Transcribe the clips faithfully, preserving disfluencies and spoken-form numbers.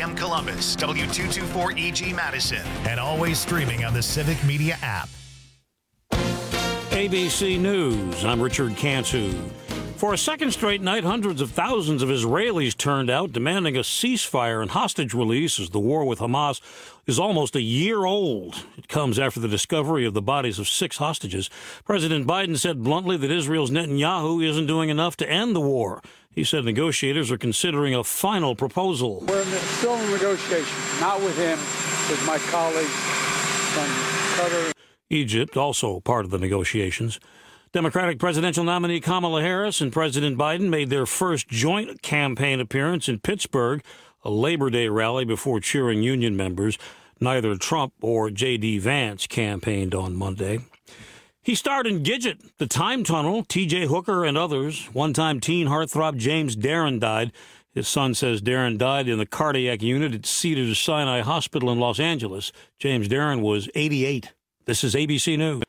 M Columbus, W two twenty-four E G Madison, and always streaming on the Civic Media app. A B C News, I'm Richard Cantu. For a second straight night, hundreds of thousands of Israelis turned out demanding a ceasefire and hostage release as the war with Hamas is almost a year old. It comes after the discovery of the bodies of six hostages. President Biden said bluntly that Israel's Netanyahu isn't doing enough to end the war. He said negotiators are considering a final proposal. We're in the, still in negotiation, not with him, with my colleagues from Qatar. Egypt, also part of the negotiations. Democratic presidential nominee Kamala Harris and President Biden made their first joint campaign appearance in Pittsburgh, a Labor Day rally before cheering union members. Neither Trump or J D. Vance campaigned on Monday. He starred in Gidget, The Time Tunnel, T J. Hooker, and others. One-time teen heartthrob James Darren died. His son says Darren died in the cardiac unit at Cedars-Sinai Hospital in Los Angeles. James Darren was eighty-eight. This is A B C News.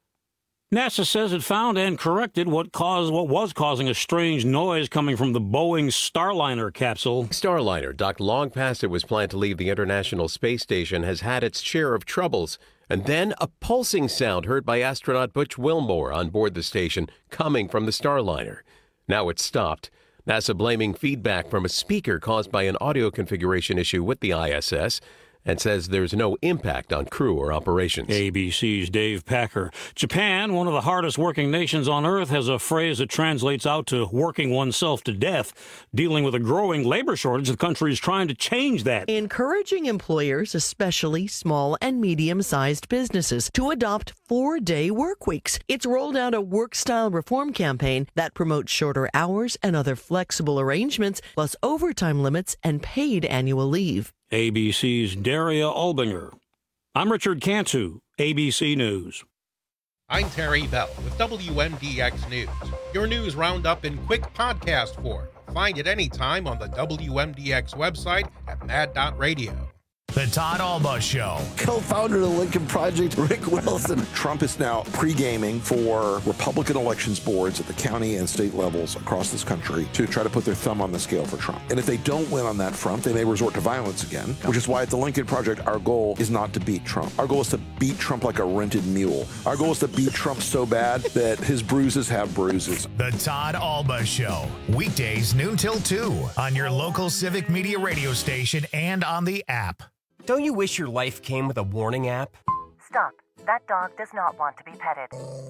NASA says it found and corrected what caused what was causing a strange noise coming from the Boeing Starliner capsule. Starliner, docked long past it was planned to leave the International Space Station, has had its share of troubles. And then a pulsing sound heard by astronaut Butch Wilmore on board the station coming from the Starliner. Now it's stopped. NASA blaming feedback from a speaker caused by an audio configuration issue with the I S S. And says there's no impact on crew or operations. A B C's Dave Packer. Japan, one of the hardest working nations on Earth, has a phrase that translates out to working oneself to death. Dealing with a growing labor shortage, the country is trying to change that. Encouraging employers, especially small and medium-sized businesses, to adopt four-day work weeks. It's rolled out a work-style reform campaign that promotes shorter hours and other flexible arrangements, plus overtime limits and paid annual leave. A B C's Daria Albinger. I'm Richard Cantu, A B C News. I'm Terry Bell with W M D X News, your news roundup in quick podcast form. Find it anytime on the W M D X website at mad dot radio. The Todd Alba Show. Co-founder of the Lincoln Project, Rick Wilson. Trump is now pre-gaming for Republican elections boards at the county and state levels across this country to try to put their thumb on the scale for Trump. And if they don't win on that front, they may resort to violence again, which is why at the Lincoln Project, our goal is not to beat Trump. Our goal is to beat Trump like a rented mule. Our goal is to beat Trump so bad that his bruises have bruises. The Todd Alba Show. Weekdays noon till two on your local Civic Media radio station and on the app. Don't you wish your life came with a warning app? Stop. That dog does not want to be petted.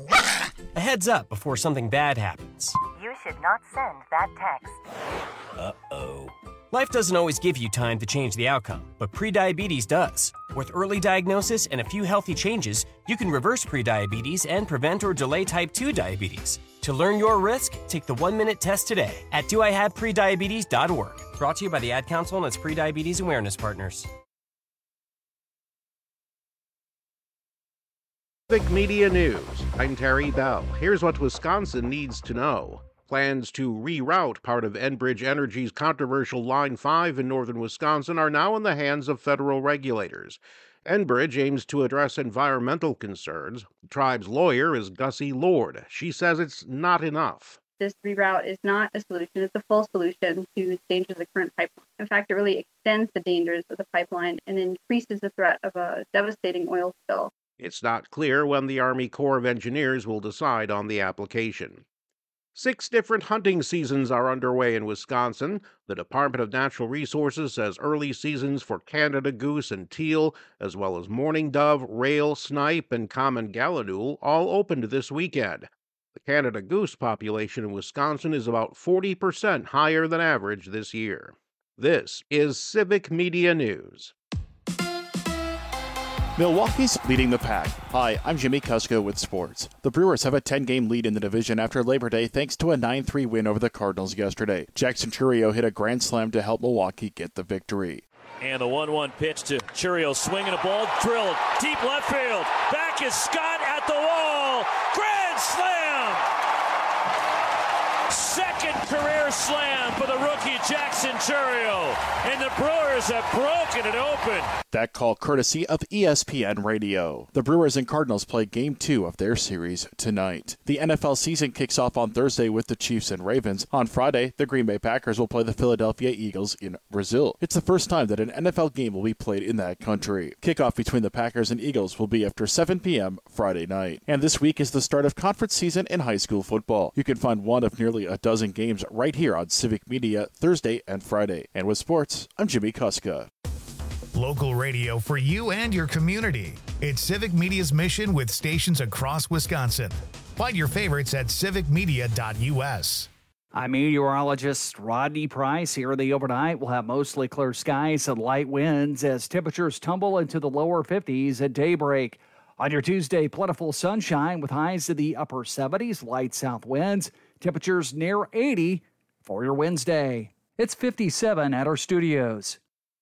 A heads up before something bad happens. You should not send that text. Uh-oh. Life doesn't always give you time to change the outcome, but prediabetes does. With early diagnosis and a few healthy changes, you can reverse prediabetes and prevent or delay type two diabetes. To learn your risk, take the one-minute test today at do I have prediabetes dot org. Brought to you by the Ad Council and its prediabetes awareness partners. Civic Media News. I'm Terry Bell. Here's what Wisconsin needs to know. Plans to reroute part of Enbridge Energy's controversial Line five in northern Wisconsin are now in the hands of federal regulators. Enbridge aims to address environmental concerns. The tribe's lawyer is Gussie Lord. She says it's not enough. This reroute is not a solution. It's a full solution to the dangers of the current pipeline. In fact, it really extends the dangers of the pipeline and increases the threat of a devastating oil spill. It's not clear when the Army Corps of Engineers will decide on the application. Six different hunting seasons are underway in Wisconsin. The Department of Natural Resources says early seasons for Canada goose and teal, as well as mourning dove, rail, snipe, and common gallinule, all opened this weekend. The Canada goose population in Wisconsin is about forty percent higher than average this year. This is Civic Media News. Milwaukee's leading the pack. Hi, I'm Jimmy Kusko with sports. The Brewers have a ten-game lead in the division after Labor Day thanks to a nine three win over the Cardinals yesterday. Jackson Chourio hit a grand slam to help Milwaukee get the victory. And the one one pitch to Chourio, swinging a ball, drilled, deep left field. Back is Scott at the wall. Grand slam! Second career slam for the rookie Jackson Chourio. And the Brewers Brewers have broken it open. That call courtesy of E S P N Radio. The Brewers and Cardinals play Game two of their series tonight. The N F L season kicks off on Thursday with the Chiefs and Ravens. On Friday, the Green Bay Packers will play the Philadelphia Eagles in Brazil. It's the first time that an N F L game will be played in that country. Kickoff between the Packers and Eagles will be after seven p.m. Friday night. And this week is the start of conference season in high school football. You can find one of nearly a dozen games right here on Civic Media Thursday and Friday. And with sports, I'm Jimmy Kuska. Local radio for you and your community. It's Civic Media's mission with stations across Wisconsin. Find your favorites at civic media dot u s. I'm meteorologist Rodney Price. Here in the overnight, we'll have mostly clear skies and light winds as temperatures tumble into the lower fifties at daybreak. On your Tuesday, plentiful sunshine with highs in the upper seventies, light south winds, temperatures near eighty for your Wednesday. It's fifty-seven at our studios.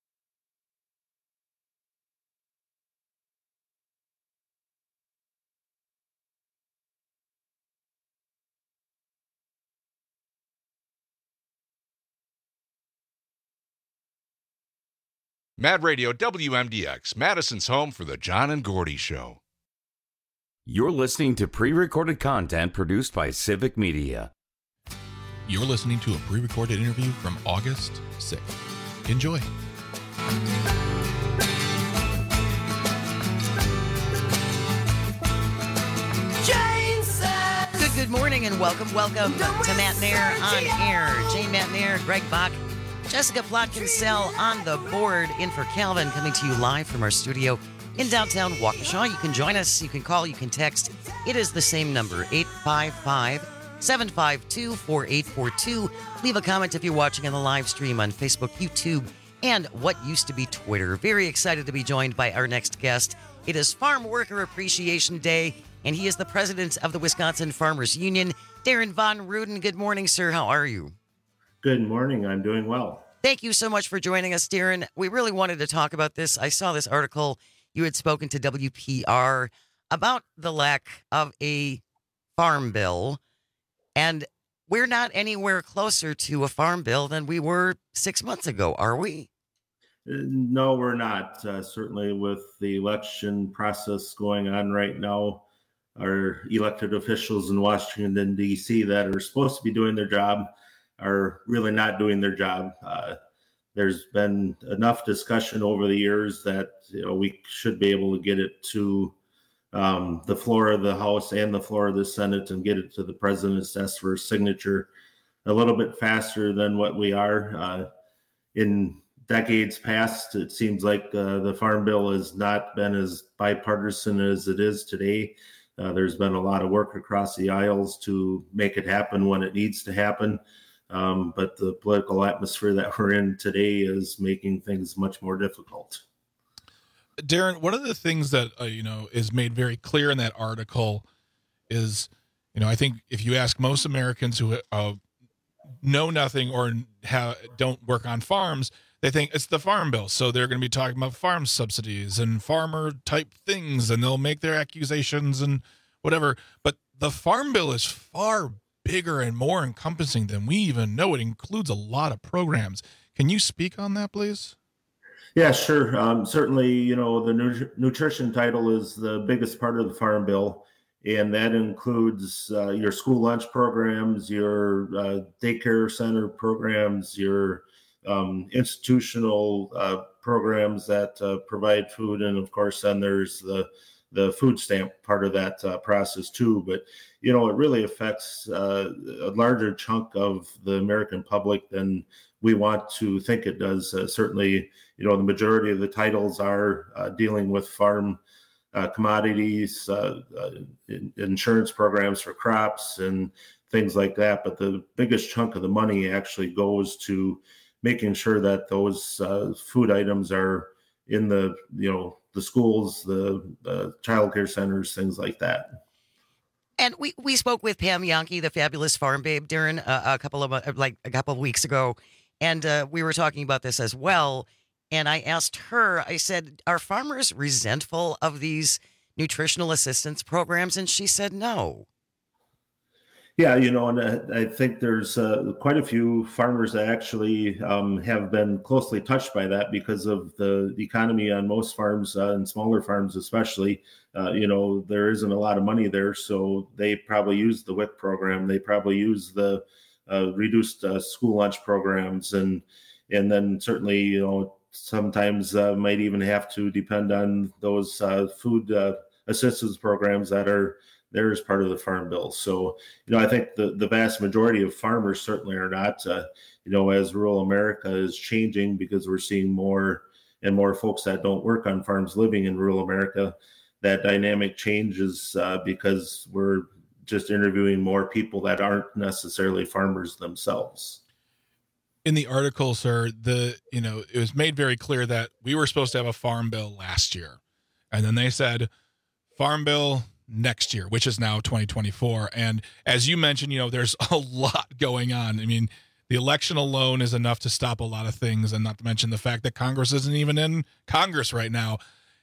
Mad Radio W M D X, Madison's home for the John and Gordy Show. You're listening to pre-recorded content produced by Civic Media. You're listening to a pre-recorded interview from August sixth. Enjoy. Good, good morning and welcome, welcome to Matt Nair on air. Jane Matt Nair, Greg Bach, Jessica Plotkin-Sell on the board, in for Calvin, coming to you live from our studio in downtown Waukesha. You can join us, you can call, you can text. It is the same number, eight five five, seven five two, four eight four two. Leave a comment if you're watching on the live stream on Facebook, YouTube, and what used to be Twitter. Very excited to be joined by our next guest. It is Farm Worker Appreciation Day, and he is the president of the Wisconsin Farmers Union, Darren Von Ruden. Good morning, sir. How are you? Good morning. I'm doing well. Thank you so much for joining us, Darren. We really wanted to talk about this. I saw this article. You had spoken to W P R about the lack of a farm bill, and we're not anywhere closer to a farm bill than we were six months ago, are we? No, we're not. Uh, certainly with the election process going on right now, our elected officials in Washington, D C that are supposed to be doing their job are really not doing their job. Uh, there's been enough discussion over the years that, you know, we should be able to get it to um, the floor of the House and the floor of the Senate and get it to the president's desk for signature a little bit faster than what we are. Uh, in decades past, it seems like uh, the Farm Bill has not been as bipartisan as it is today. Uh, there's been a lot of work across the aisles to make it happen when it needs to happen. Um, but the political atmosphere that we're in today is making things much more difficult. Darren, one of the things that, uh, you know, is made very clear in that article is, you know, I think if you ask most Americans who uh, know nothing or ha- don't work on farms, they think it's the Farm Bill. So they're going to be talking about farm subsidies and farmer type things, and they'll make their accusations and whatever. But the Farm Bill is far bigger and more encompassing than we even know. It includes a lot of programs. Can you speak on that, please? Yeah, sure. Um, certainly, you know, the nu- nutrition title is the biggest part of the Farm Bill, and that includes uh, your school lunch programs, your uh, daycare center programs, your um, institutional uh, programs that uh, provide food, and of course, then there's the the food stamp part of that uh, process too. But, you know, it really affects uh, a larger chunk of the American public than we want to think it does. Uh, certainly, you know, the majority of the titles are uh, dealing with farm uh, commodities, uh, uh, in, insurance programs for crops and things like that. But the biggest chunk of the money actually goes to making sure that those uh, food items are in the, you know, the schools, the, the child care centers, things like that. And we, we spoke with Pam Yankee, the fabulous farm babe, Darren, uh, a couple of uh, like a couple of weeks ago, and uh, we were talking about this as well. And I asked her, I said, are farmers resentful of these nutritional assistance programs? And she said no. Yeah, you know, and I, I think there's uh, quite a few farmers that actually um, have been closely touched by that because of the economy on most farms uh, and smaller farms especially. Uh, you know, there isn't a lot of money there, so they probably use the W I C program. They probably use the uh, reduced uh, school lunch programs, and and then certainly, you know, sometimes uh, might even have to depend on those uh, food uh, assistance programs that are there as part of the Farm Bill. So, you know, I think the, the vast majority of farmers certainly are not, uh, you know, as rural America is changing because we're seeing more and more folks that don't work on farms living in rural America, that dynamic changes uh, because we're just interviewing more people that aren't necessarily farmers themselves. In the article, sir, the, you know, it was made very clear that we were supposed to have a Farm Bill last year. And then they said, Farm Bill next year, which is now twenty twenty-four. And as you mentioned, you know, there's a lot going on. I mean, the election alone is enough to stop a lot of things, and not to mention the fact that Congress isn't even in Congress right now.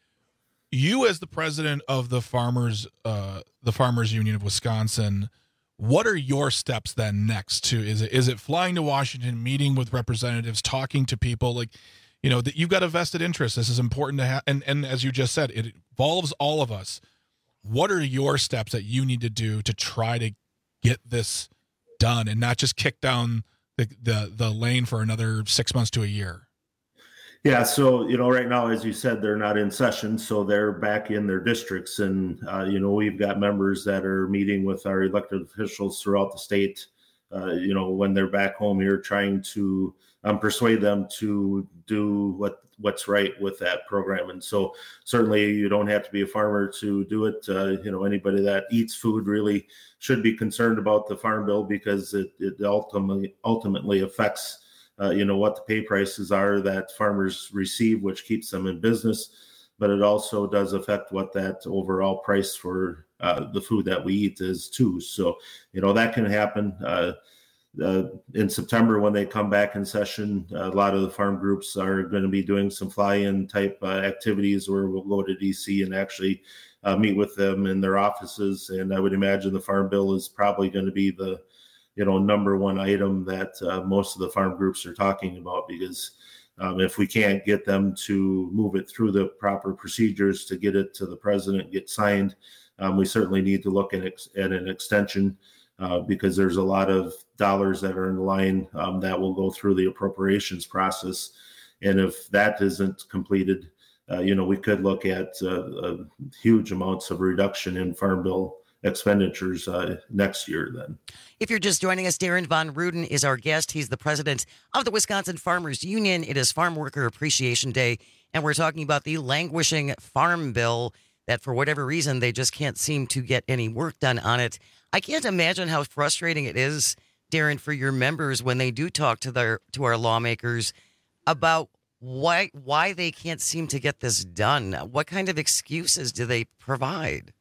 You, as the president of the farmers, uh, the Farmers Union of Wisconsin, what are your steps then next? To is it is it flying to Washington, meeting with representatives, talking to people? Like, you know, that you've got a vested interest. This is important to have, and and as you just said, it involves all of us. What are your steps that you need to do to try to get this done and not just kick down the, the, the lane for another six months to a year? Yeah. So, you know, right now, as you said, they're not in session, so they're back in their districts. And, uh, you know, we've got members that are meeting with our elected officials throughout the state, uh, you know, when they're back home here, trying to um, persuade them to do what what's right with that program. And so certainly you don't have to be a farmer to do it. Uh, you know, anybody that eats food really should be concerned about the Farm Bill because it, it ultimately ultimately affects, uh, you know, what the pay prices are that farmers receive, which keeps them in business. But it also does affect what that overall price for uh, the food that we eat is too. So, you know, that can happen. Uh, Uh, in September, when they come back in session, a lot of the farm groups are going to be doing some fly-in type uh, activities where we'll go to D C and actually uh, meet with them in their offices. And I would imagine the Farm Bill is probably going to be the, you know, number one item that uh, most of the farm groups are talking about, because um, if we can't get them to move it through the proper procedures to get it to the president, get signed, um, we certainly need to look at, ex- at an extension. Uh, because there's a lot of dollars that are in the line um, that will go through the appropriations process. And if that isn't completed, uh, you know, we could look at uh, uh, huge amounts of reduction in Farm Bill expenditures uh, next year then. If you're just joining us, Darren Von Ruden is our guest. He's the president of the Wisconsin Farmers Union. It is Farm Worker Appreciation Day, and we're talking about the languishing Farm Bill that for whatever reason they just can't seem to get any work done on it. I can't imagine how frustrating it is, Darren, for your members when they do talk to their to our lawmakers about why why they can't seem to get this done. What kind of excuses do they provide?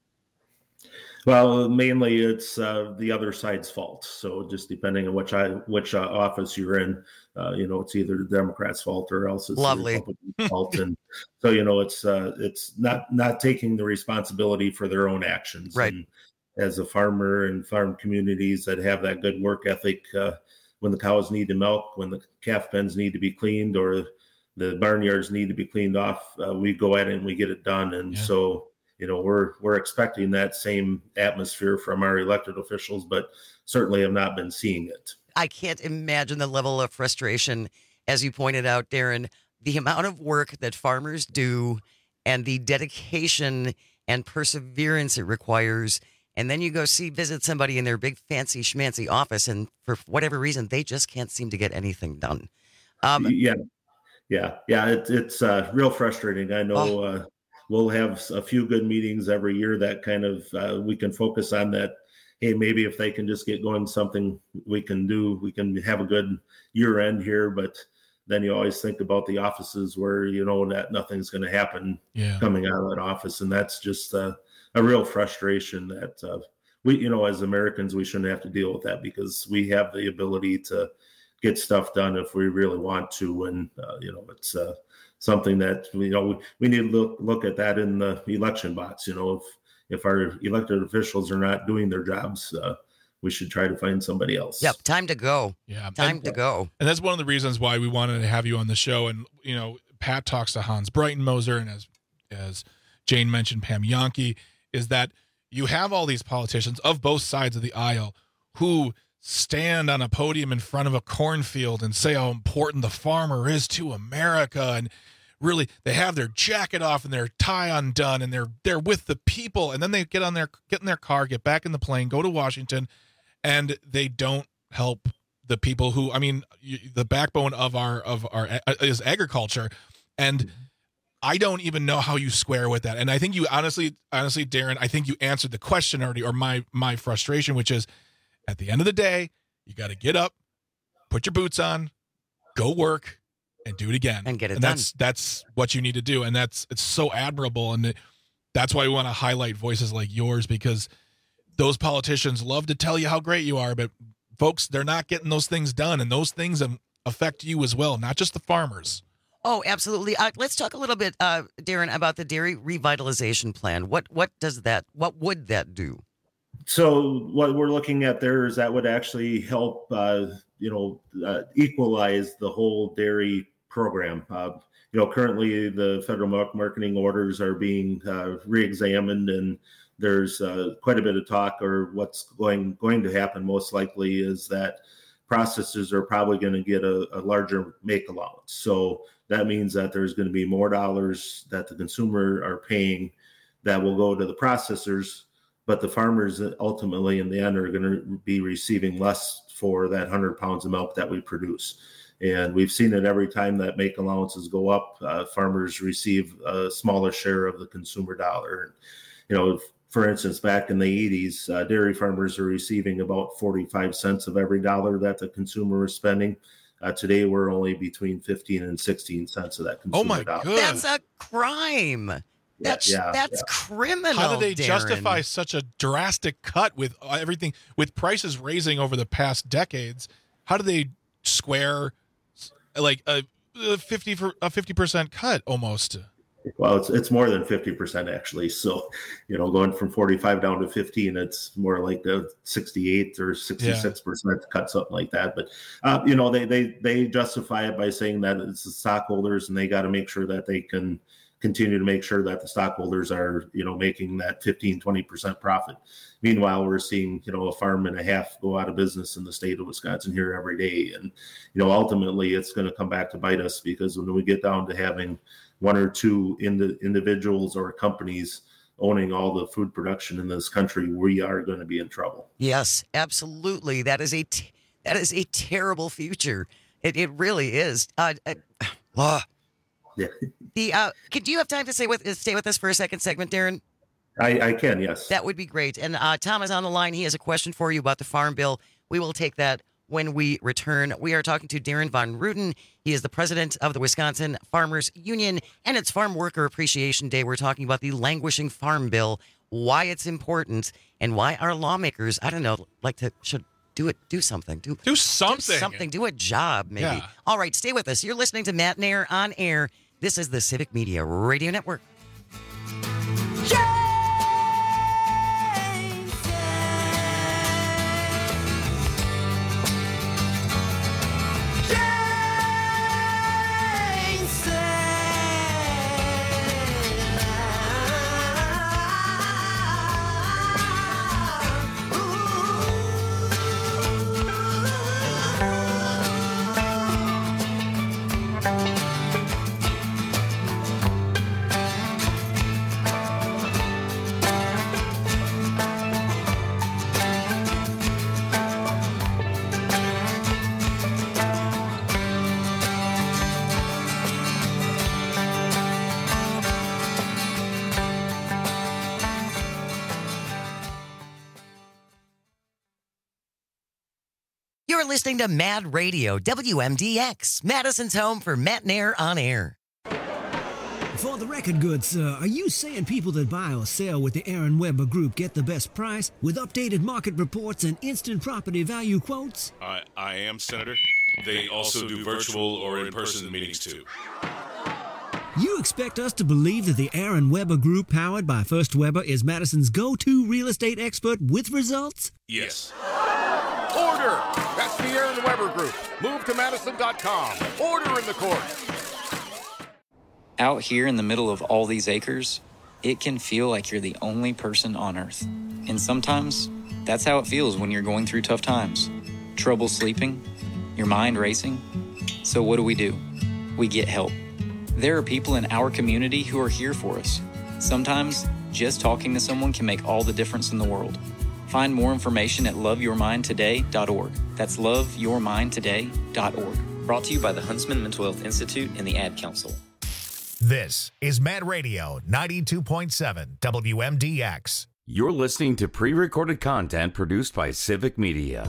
Well, mainly it's uh, the other side's fault. So just depending on which I, which uh, office you're in, uh, you know, it's either the Democrats' fault or else it's Lovely. the Republicans' fault. And so, you know, it's uh, it's not not taking the responsibility for their own actions. Right. And as a farmer and farm communities that have that good work ethic, uh, when the cows need to milk, when the calf pens need to be cleaned, or the barnyards need to be cleaned off, uh, we go at it and we get it done. And yeah. so, you know, we're we're expecting that same atmosphere from our elected officials, but certainly have not been seeing it. I can't imagine the level of frustration, as you pointed out, Darren, the amount of work that farmers do and the dedication and perseverance it requires. And then you go see, visit somebody in their big fancy schmancy office, and for whatever reason, they just can't seem to get anything done. Um, yeah, yeah, yeah. It, it's uh, real frustrating. I know oh. uh, we'll have a few good meetings every year that kind of uh, we can focus on that. Hey, maybe if they can just get going, something we can do. We can have a good year end here, but then you always think about the offices where you know that nothing's going to happen yeah. coming out of that office, and that's just. Uh, a real frustration that uh, we, you know, as Americans, we shouldn't have to deal with that because we have the ability to get stuff done if we really want to. And, uh, you know, it's uh, something that, you know, we, we need to look, look at that in the election box. You know, if, if our elected officials are not doing their jobs, uh, we should try to find somebody else. Yep, time to go. Yeah, time and, to go. And that's one of the reasons why we wanted to have you on the show. And you know, Pat talks to Hans Breitenmoser, and as as Jane mentioned, Pam Jahnke, is that you have all these politicians of both sides of the aisle who stand on a podium in front of a cornfield and say how important the farmer is to America, and really they have their jacket off and their tie undone, and they're they're with the people, and then they get on their get in their car, get back in the plane, go to Washington, and they don't help the people who, I mean, the backbone of our of our is agriculture, and I don't even know how you square with that. And I think you honestly, honestly, Darren, I think you answered the question already, or my my frustration, which is, at the end of the day, you got to get up, put your boots on, go work, and do it again, and get it and done. That's that's what you need to do, and that's it's so admirable, and it, that's why we want to highlight voices like yours, because those politicians love to tell you how great you are, but folks, they're not getting those things done, and those things affect you as well, not just the farmers. Oh, absolutely. Uh, let's talk a little bit, uh, Darren, about the dairy revitalization plan. What what does that? What would that do? So what we're looking at there is that would actually help, uh, you know, uh, equalize the whole dairy program. Uh, you know, currently the federal milk marketing orders are being uh, reexamined, and there's uh, quite a bit of talk, or what's going going to happen most likely is that processors are probably going to get a, a larger make allowance. So that means that there's going to be more dollars that the consumer are paying that will go to the processors, but the farmers ultimately in the end are going to be receiving less for that one hundred pounds of milk that we produce. And we've seen it every time that make allowances go up, uh, farmers receive a smaller share of the consumer dollar. You know, for instance, back in the eighties, uh, dairy farmers are receiving about forty-five cents of every dollar that the consumer is spending. Uh, today, we're only between fifteen and sixteen cents of that consumer Oh my dollar. God. That's a crime. That's yeah, that's yeah. criminal. How do they Darren. justify such a drastic cut with everything, with prices raising over the past decades? How do they square like a, a fifty for a fifty percent cut almost? Well, it's it's more than fifty percent actually. So, you know, going from forty-five down to fifteen, it's more like a sixty-eight or sixty-six percent cut, something like that. But, uh, you know, they, they, they justify it by saying that it's the stockholders, and they got to make sure that they can continue to make sure that the stockholders are, you know, making that fifteen, twenty percent profit. Meanwhile, we're seeing, you know, a farm and a half go out of business in the state of Wisconsin here every day. And, you know, ultimately it's going to come back to bite us, because when we get down to having one or two ind- individuals or companies owning all the food production in this country, we are going to be in trouble. Yes, absolutely. That is a t- that is a terrible future. It it really is. Uh, uh, uh, Yeah. The uh, could do you have time to stay with stay with us for a second segment, Darren? I, I can, yes. That would be great. And uh, Tom is on the line. He has a question for you about the Farm Bill. We will take that when we return. We are talking to Darren Von Ruten. He is the president of the Wisconsin Farmers Union, and it's Farm Worker Appreciation Day. We're talking about the languishing Farm Bill, why it's important, and why our lawmakers, I don't know, like to should do it, do something, do do something, do something, do a job, maybe. Yeah. All right, stay with us. You're listening to Matt Nair on Air. This is the Civic Media Radio Network. You're listening to Mad Radio, W M D X, Madison's home for Matt Nair on Air. For the record good, sir, are you saying people that buy or sell with the Aaron Weber Group get the best price with updated market reports and instant property value quotes? I, I am, Senator. They also do virtual or in-person meetings, too. You expect us to believe that the Aaron Weber Group, powered by First Weber, is Madison's go-to real estate expert with results? Yes. Order. That's the Aaron Weber Group. Move to Madison dot com. Order in the court. Out here in the middle of all these acres, it can feel like you're the only person on Earth. And sometimes, that's how it feels when you're going through tough times. Trouble sleeping, your mind racing. So what do we do? We get help. There are people in our community who are here for us. Sometimes, just talking to someone can make all the difference in the world. Find more information at love your mind today dot org. That's love your mind today dot org. Brought to you by the Huntsman Mental Health Institute and the Ad Council. This is Mad Radio ninety-two point seven W M D X. You're listening to pre-recorded content produced by Civic Media.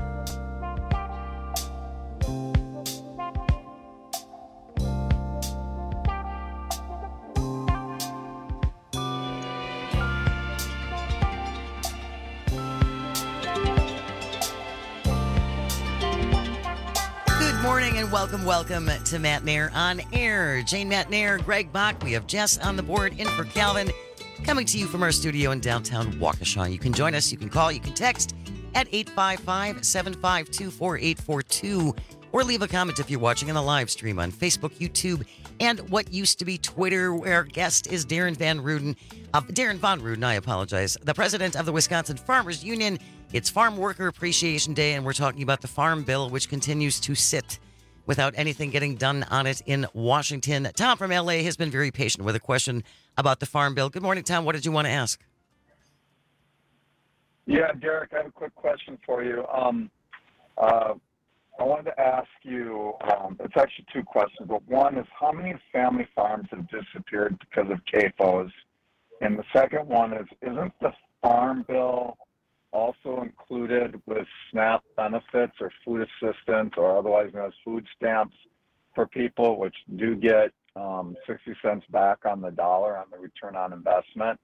Welcome, welcome to Matt Nair on Air. Jane Matt Nair, Greg Bach. We have Jess on the board in for Calvin, coming to you from our studio in downtown Waukesha. You can join us, you can call, you can text at eight five five, seven five two, four eight four two, or leave a comment if you're watching on the live stream on Facebook, YouTube, and what used to be Twitter, where our guest is Darren Van Ruden, uh, Darren Von Ruden, I apologize, the president of the Wisconsin Farmers Union. It's Farm Worker Appreciation Day, and we're talking about the Farm Bill, which continues to sit without anything getting done on it in Washington. Tom from L A has been very patient with a question about the Farm Bill. Good morning, Tom. What did you want to ask? Yeah, Derek, I have a quick question for you. Um, uh, I wanted to ask you, um, it's actually two questions, but one is how many family farms have disappeared because of C A F Os? And the second one is, isn't the Farm Bill also included with SNAP benefits or food assistance or otherwise known as food stamps for people, which do get um, sixty cents back on the dollar on the return on investment?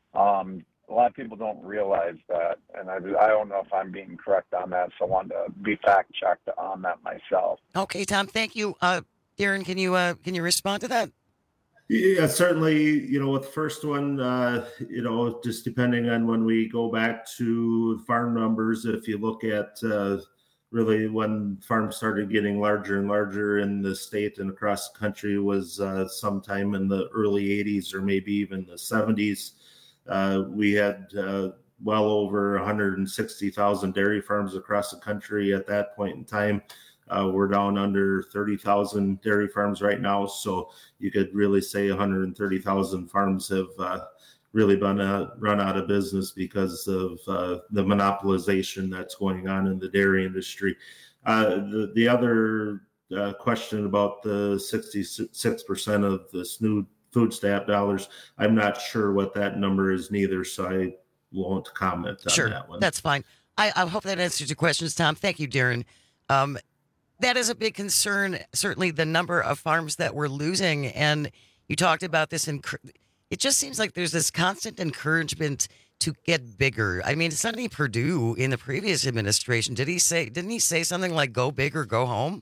Um, a lot of people don't realize that, and I, I don't know if I'm being correct on that, so I wanted to be fact-checked on that myself. Okay, Tom, thank you. Uh, Darren, can you uh, can you respond to that? Yeah, certainly, you know, with the first one, uh, you know, just depending on when we go back to farm numbers, if you look at uh, really when farms started getting larger and larger in the state and across the country was uh, sometime in the early eighties or maybe even the seventies. Uh, we had uh, well over one hundred sixty thousand dairy farms across the country at that point in time. Uh, we're down under thirty thousand dairy farms right now, so you could really say one hundred thirty thousand farms have uh, really been uh, run out of business because of uh, the monopolization that's going on in the dairy industry. Uh, the, the other uh, question about the sixty-six percent of this new food stamp dollars, I'm not sure what that number is neither, so I won't comment on sure, that one. That's fine. I, I hope that answers your questions, Tom. Thank you, Darren. Um, That is a big concern, certainly the number of farms that we're losing. And you talked about this, and it just seems like there's this constant encouragement to get bigger. I mean, Sonny Perdue in the previous administration, did he say, didn't he say something like go big or go home?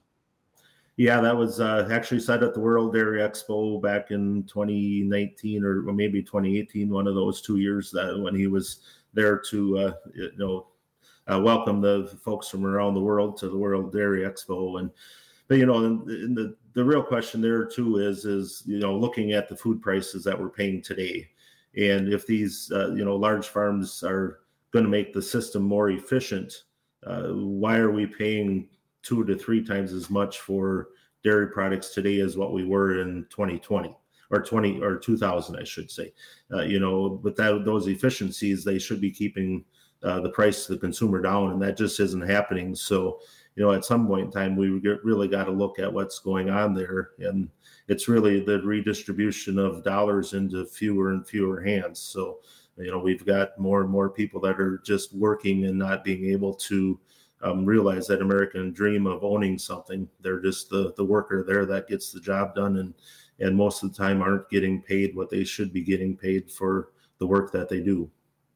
Yeah, that was uh, actually said at the World Dairy Expo back in twenty nineteen or maybe twenty eighteen, one of those two years that when he was there to, uh, you know, Uh, welcome the folks from around the world to the World Dairy Expo. And, but, you know, and, and the, the real question there too is, is, you know, looking at the food prices that we're paying today. And if these, uh, you know, large farms are going to make the system more efficient, uh, why are we paying two to three times as much for dairy products today as what we were in twenty twenty or twenty or two thousand, I should say, uh, you know, but that those efficiencies, they should be keeping Uh, the price to the consumer down, and that just isn't happening. So, you know, at some point in time, we really got to look at what's going on there, and it's really the redistribution of dollars into fewer and fewer hands. So, you know, we've got more and more people that are just working and not being able to um, realize that American dream of owning something. They're just the the worker there that gets the job done, and and most of the time aren't getting paid what they should be getting paid for the work that they do.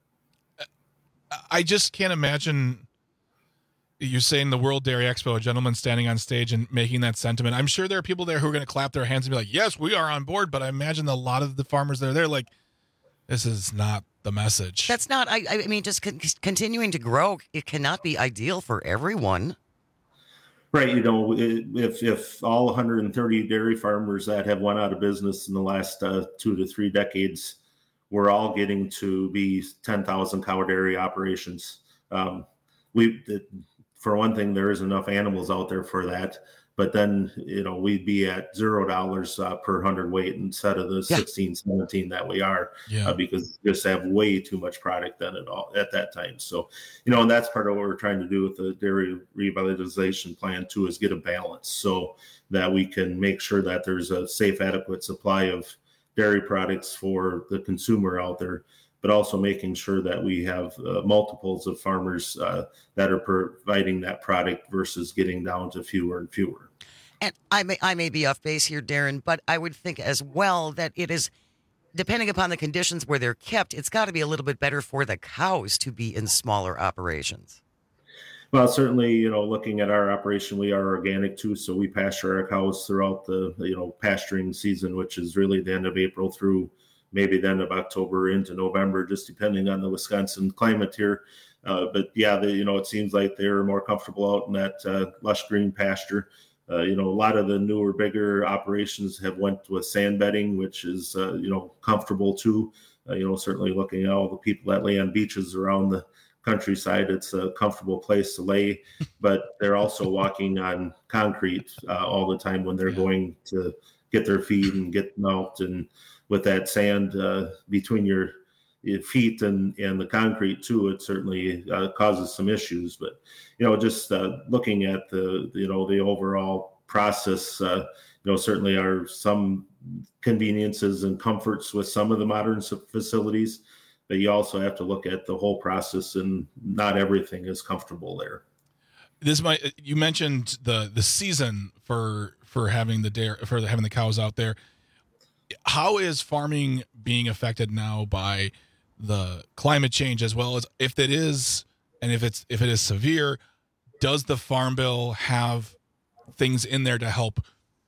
I just can't imagine you're saying the World Dairy Expo, a gentleman standing on stage and making that sentiment. I'm sure there are people there who are going to clap their hands and be like, yes, we are on board. But I imagine a lot of the farmers that are there, like, this is not the message. That's not, I, I mean, just con- continuing to grow, it cannot be ideal for everyone. Right. You know, if if all one hundred thirty dairy farmers that have went out of business in the last uh, two to three decades, we're all getting to be ten thousand cow dairy operations. Um, we, for one thing, there is enough animals out there for that. But then, you know, we'd be at zero dollars uh, per hundredweight instead of the yeah. sixteen, seventeen that we are, yeah. uh, because we just have way too much product then at all at that time. So, you know, and that's part of what we're trying to do with the dairy revitalization plan too, is get a balance so that we can make sure that there's a safe, adequate supply of dairy products for the consumer out there, but also making sure that we have uh, multiples of farmers uh, that are providing that product versus getting down to fewer and fewer. And I may I may be off base here, Darren, but I would think as well that it is, depending upon the conditions where they're kept, it's got to be a little bit better for the cows to be in smaller operations. Well, certainly, you know, looking at our operation, we are organic too, so we pasture our cows throughout the, you know, pasturing season, which is really the end of April through maybe the end of October into November, just depending on the Wisconsin climate here. Uh, but yeah, they, you know, it seems like they're more comfortable out in that uh, lush green pasture. Uh, you know, a lot of the newer, bigger operations have went with sand bedding, which is, uh, you know, comfortable too. Uh, you know, certainly looking at all the people that lay on beaches around the countryside, it's a comfortable place to lay, but they're also walking on concrete uh, all the time when they're yeah. going to get their feed and get milked. And with that sand uh, between your, your feet and, and the concrete too, it certainly uh, causes some issues. But, you know, just uh, looking at the, you know, the overall process, uh, you know, certainly are some conveniences and comforts with some of the modern facilities, but you also have to look at the whole process, and not everything is comfortable there. This might, you mentioned the, the season for, for having the dairy, for having the cows out there. How is farming being affected now by the climate change, as well as if it is, and if it's, if it is severe, does the Farm Bill have things in there to help,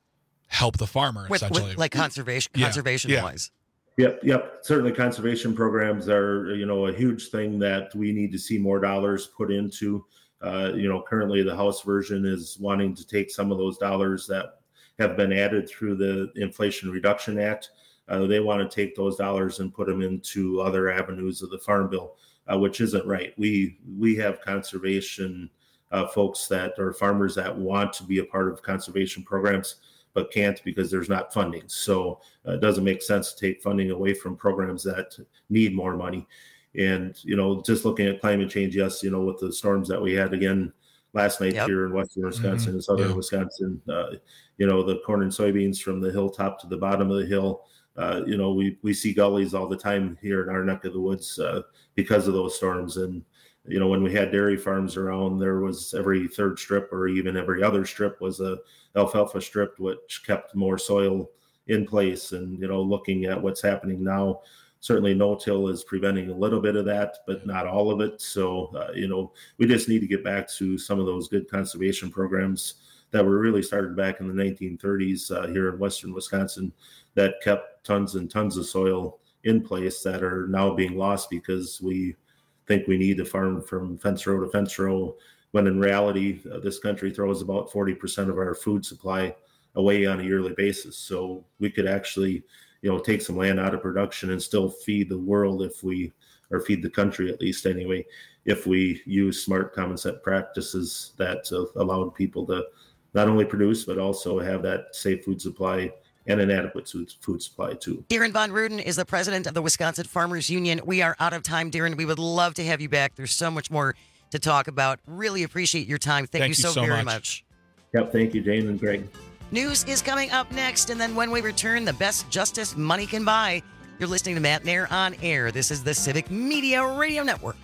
help the farmer with, essentially? With like conservation, yeah. conservation yeah. wise? Yep. Yep. Certainly conservation programs are, you know, a huge thing that we need to see more dollars put into. Uh, you know, currently the House version is wanting to take some of those dollars that have been added through the Inflation Reduction Act. Uh, they want to take those dollars and put them into other avenues of the Farm Bill, uh, which isn't right. We we have conservation uh, folks that are farmers that want to be a part of conservation programs, but can't because there's not funding. So uh, it doesn't make sense to take funding away from programs that need more money. And, you know, just looking at climate change, yes, you know, with the storms that we had again last night yep. here in western Wisconsin mm-hmm. and southern yeah. Wisconsin, uh, you know, the corn and soybeans from the hilltop to the bottom of the hill, uh, you know, we, we see gullies all the time here in our neck of the woods uh, because of those storms. And, you know, when we had dairy farms around, there was every third strip or even every other strip was a alfalfa strip, which kept more soil in place. And, you know, looking at what's happening now, certainly no-till is preventing a little bit of that, but not all of it. So, uh, you know, we just need to get back to some of those good conservation programs that were really started back in the nineteen thirties uh, here in western Wisconsin that kept tons and tons of soil in place that are now being lost because we think we need to farm from fence row to fence row, when in reality, uh, this country throws about forty percent of our food supply away on a yearly basis. So we could actually, you know, take some land out of production and still feed the world if we, or feed the country at least anyway, if we use smart common sense practices that uh, allowed people to not only produce, but also have that safe food supply and an adequate food supply too. Darren Von Ruden is the president of the Wisconsin Farmers Union. We are out of time, Darren. We would love to have you back. There's so much more to talk about. Really appreciate your time. Thank, thank you so, you so very much. much. Yep. Thank you, Jane and Greg. News is coming up next, and then when we return, the best justice money can buy. You're listening to Matt Nair on Air. This is the Civic Media Radio Network.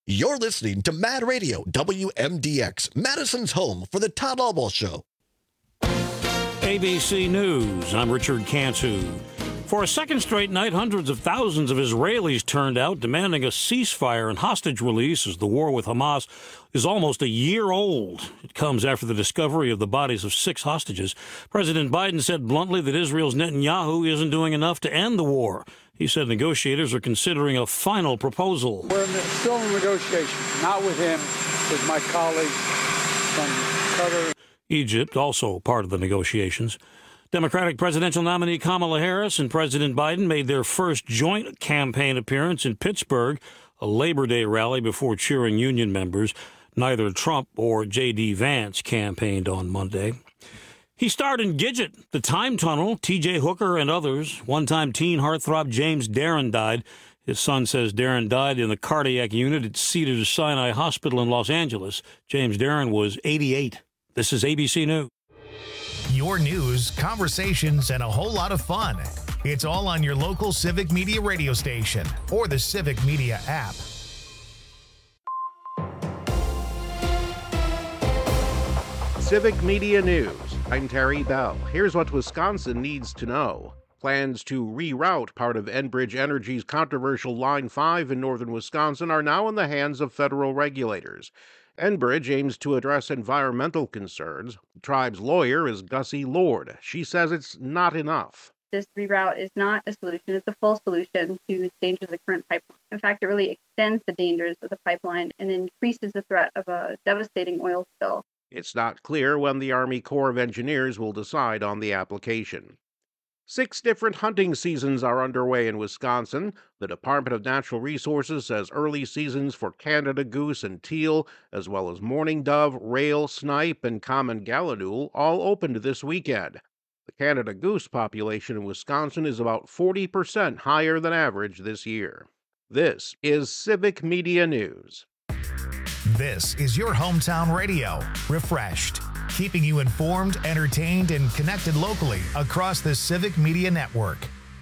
You're listening to Mad Radio, W M D X, Madison's home for the Todd Albaugh Show. A B C News, I'm Richard Cantu. For a second straight night, hundreds of thousands of Israelis turned out demanding a ceasefire and hostage release as the war with Hamas is almost a year old. It comes after the discovery of the bodies of six hostages. President Biden said bluntly that Israel's Netanyahu isn't doing enough to end the war. He said negotiators are considering a final proposal. We're in the, still in negotiation, not with him, with my colleagues from Qatar. Egypt, also part of the negotiations. Democratic presidential nominee Kamala Harris and President Biden made their first joint campaign appearance in Pittsburgh, a Labor Day rally before cheering union members. Neither Trump or J D. Vance campaigned on Monday. He starred in Gidget, The Time Tunnel, T J. Hooker, and others. One-time teen heartthrob James Darren died. His son says Darren died in the cardiac unit at Cedars-Sinai Hospital in Los Angeles. James Darren was eighty-eight. This is A B C News. Your news, conversations, and a whole lot of fun. It's all on your local Civic Media radio station or the Civic Media app. Civic Media News. I'm Terry Bell. Here's what Wisconsin needs to know. Plans to reroute part of Enbridge Energy's controversial Line five in northern Wisconsin are now in the hands of federal regulators. Enbridge aims to address environmental concerns. The tribe's lawyer is Gussie Lord. She says it's not enough. This reroute is not a solution. It's a full solution to the dangers of the current pipeline. In fact, it really extends the dangers of the pipeline and increases the threat of a devastating oil spill. It's not clear when the Army Corps of Engineers will decide on the application. Six different hunting seasons are underway in Wisconsin. The Department of Natural Resources says early seasons for Canada goose and teal, as well as mourning dove, rail, snipe, and common gallinule, all opened this weekend. The Canada goose population in Wisconsin is about forty percent higher than average this year. This is Civic Media News. This is your hometown radio, refreshed, keeping you informed, entertained, and connected locally across the Civic Media Network.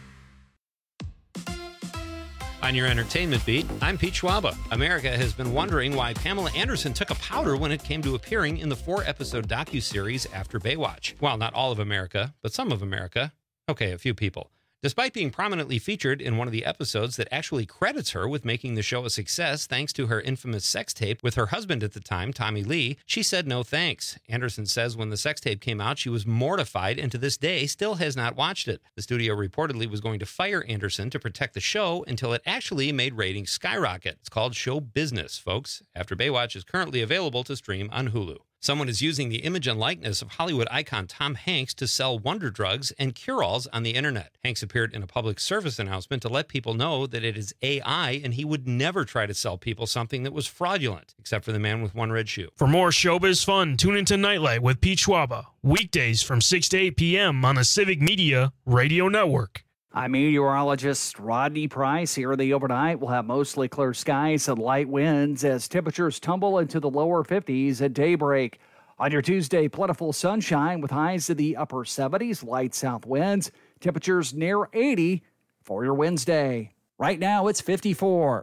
On your entertainment beat, I'm Pete Schwaba. America has been wondering why Pamela Anderson took a powder when it came to appearing in the four-episode docuseries After Baywatch. Well, not all of America, but some of America. Okay, a few people. Despite being prominently featured in one of the episodes that actually credits her with making the show a success thanks to her infamous sex tape with her husband at the time, Tommy Lee, she said no thanks. Anderson says when the sex tape came out, she was mortified and to this day still has not watched it. The studio reportedly was going to fire Anderson to protect the show until it actually made ratings skyrocket. It's called show business, folks. After Baywatch is currently available to stream on Hulu. Someone is using the image and likeness of Hollywood icon Tom Hanks to sell wonder drugs and cure-alls on the internet. Hanks appeared in a public service announcement to let people know that it is A I and he would never try to sell people something that was fraudulent, except for the man with one red shoe. For more showbiz fun, tune into Nightlight with Pete Schwaba, weekdays from six to eight p.m. on the Civic Media Radio Network. I'm meteorologist Rodney Price. Here the overnight, we'll have mostly clear skies and light winds as temperatures tumble into the lower fifties at daybreak. On your Tuesday, plentiful sunshine with highs in the upper seventies, light south winds, temperatures near eighty for your Wednesday. Right now, it's fifty-four.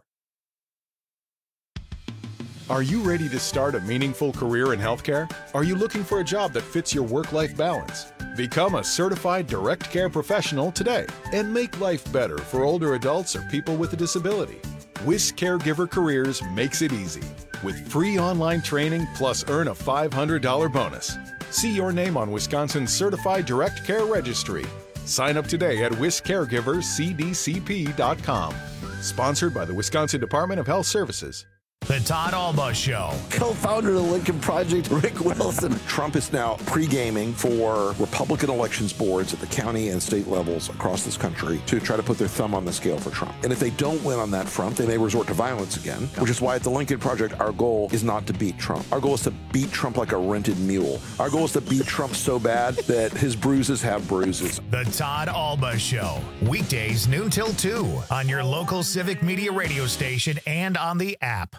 Are you ready to start a meaningful career in healthcare? Are you looking for a job that fits your work-life balance? Become a certified direct care professional today and make life better for older adults or people with a disability. WIS Caregiver Careers makes it easy with free online training plus earn a five hundred dollars bonus. See your name on Wisconsin's Certified Direct Care Registry. Sign up today at wis caregivers c d c p dot com. Sponsored by the Wisconsin Department of Health Services. The Todd Albaugh Show. Co-founder of the Lincoln Project, Rick Wilson. Trump is now pre-gaming for Republican elections boards at the county and state levels across this country to try to put their thumb on the scale for Trump. And if they don't win on that front, they may resort to violence again, which is why at the Lincoln Project, our goal is not to beat Trump. Our goal is to beat Trump like a rented mule. Our goal is to beat Trump so bad that his bruises have bruises. The Todd Albaugh Show. Weekdays noon till two on your local Civic Media radio station and on the app.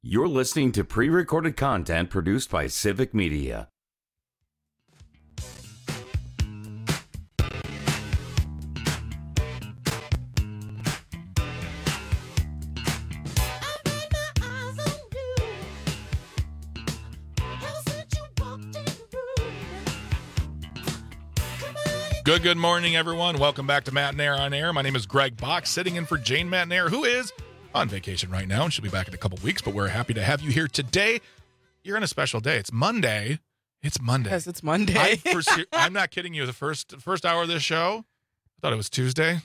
You're listening to pre-recorded content produced by Civic Media. Good, good morning, everyone. Welcome back to Matt and Air on Air. My name is Greg Bach, sitting in for Jane Matt and Air, who is on vacation right now, and she'll be back in a couple weeks, but we're happy to have you here today. You're on a special day. It's Monday. It's Monday. Yes, it's Monday. I, for, I'm not kidding you. The first first hour of this show, I thought it was Tuesday.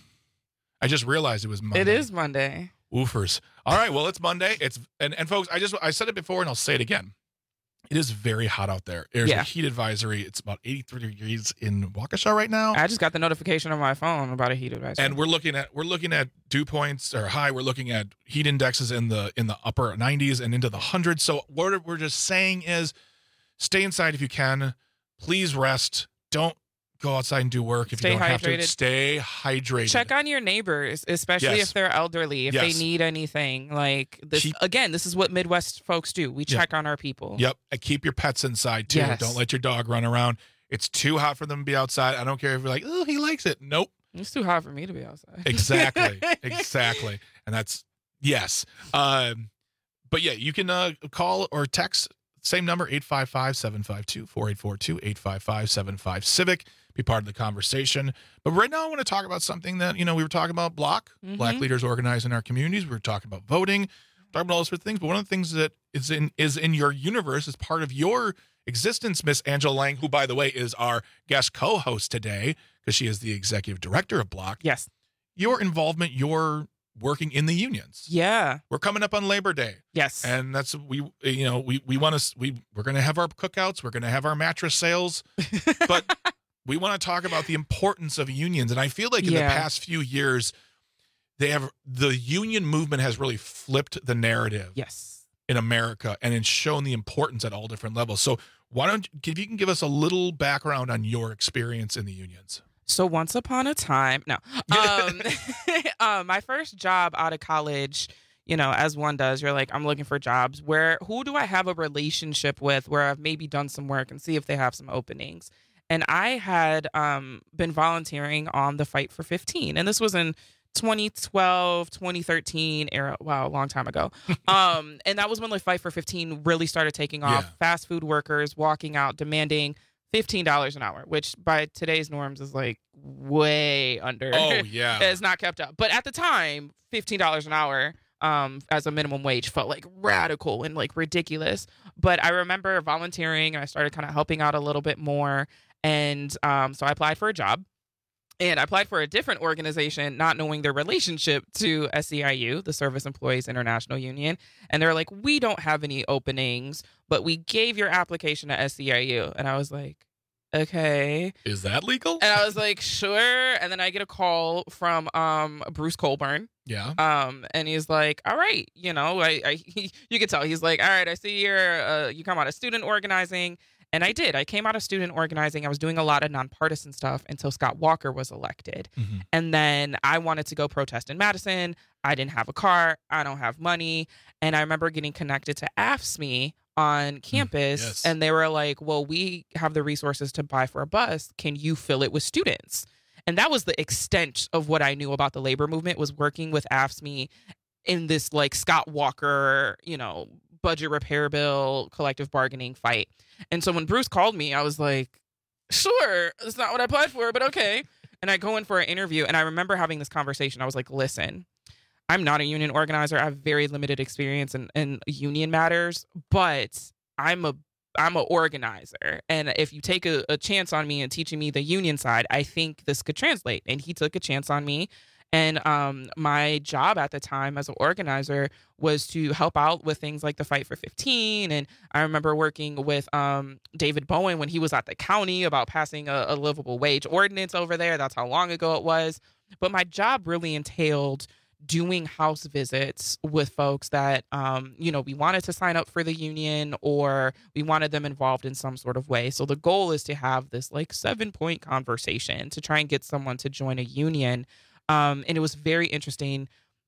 I just realized it was Monday. It is Monday. Woofers. All right, well, it's Monday. It's and, and folks, I just I said it before, and I'll say it again. It is very hot out there. There's Yeah. a heat advisory. It's about eighty-three degrees in Waukesha right now. I just got the notification on my phone about a heat advisory. And we're looking at we're looking at dew points or high. We're looking at heat indexes in the in the upper nineties and into the hundreds. So what we're just saying is, stay inside if you can. Please rest. Don't go outside and do work if Stay you don't have to. hydrated. Stay hydrated. Check on your neighbors, especially Yes. if they're elderly, if Yes. they need anything. Like this again, this is what Midwest folks do. We Yeah. check on our people. Yep. And keep your pets inside too. Yes. Don't let your dog run around. It's too hot for them to be outside. I don't care if you're like, oh, he likes it. Nope. It's too hot for me to be outside. Exactly. Exactly. And that's yes. Um, but yeah, you can uh, call or text same number, eight five five, seven five two, four eight four two, eight five five, seven five Civic. Be part of the conversation. But right now I want to talk about something that, you know, we were talking about block, Mhm. black leaders organized in our communities. We were talking about voting, talking about all those sorts of things. But one of the things that is in is in your universe, is part of your existence, Miss Angela Lang, who, by the way, is our guest co-host today because she is the executive director of Block. Yes. Your involvement, your working in the unions. Yeah. We're coming up on Labor Day. Yes. And that's we you know, we we want to we we're going to have our cookouts, we're going to have our mattress sales. But we want to talk about the importance of unions, and I feel like in Yeah. the past few years they have the union movement has really flipped the narrative. Yes. In America, and it's shown the importance at all different levels. So why don't if you can give us a little background on your experience in the unions? So once upon a time, no, um, um, my first job out of college, you know, as one does, you're like, I'm looking for jobs. Where, who do I have a relationship with where I've maybe done some work and see if they have some openings? And I had um, been volunteering on the Fight for fifteen. And this was in twenty twelve, twenty thirteen era. Wow, a long time ago. um, and that was when the Fight for fifteen really started taking off. Yeah. Fast food workers walking out demanding fifteen dollars an hour, which by today's norms is like way under. Oh, yeah. It's not kept up. But at the time, fifteen dollars an hour um, as a minimum wage felt like radical and like ridiculous. But I remember volunteering and I started kind of helping out a little bit more. And um, so I applied for a job. And I applied for a different organization, not knowing their relationship to S E I U, the Service Employees International Union. And they're like, we don't have any openings, but we gave your application to S E I U. And I was like, okay. Is that legal? And I was like, sure. And then I get a call from um, Bruce Colburn. Yeah. Um, and he's like, all right, you know, I, I he, you could tell he's like, all right, I see you're, uh, you come out of student organizing. And I did. I came out of student organizing. I was doing a lot of nonpartisan stuff until Scott Walker was elected. Mm-hmm. And then I wanted to go protest in Madison. I didn't have a car. I don't have money. And I remember getting connected to A F S M E on campus. yes. And they were like, well, we have the resources to buy for a bus. Can you fill it with students? And that was the extent of what I knew about the labor movement, was working with A F S M E in this like Scott Walker, you know, budget repair bill, collective bargaining fight. And so when Bruce called me, I was like, sure, that's not what I applied for, but okay. And I go in for an interview, and I remember having this conversation. I was like, listen, I'm not a union organizer. I have very limited experience in, in union matters, but I'm a I'm an organizer. And if you take a, a chance on me and teaching me the union side, I think this could translate. And he took a chance on me. And um, my job at the time as an organizer was to help out with things like the Fight for fifteen. And I remember working with um, David Bowen when he was at the county about passing a, a livable wage ordinance over there. That's how long ago it was. But my job really entailed doing house visits with folks that, um, you know, we wanted to sign up for the union or we wanted them involved in some sort of way. So the goal is to have this like seven point conversation to try and get someone to join a union. Um, and it was very interesting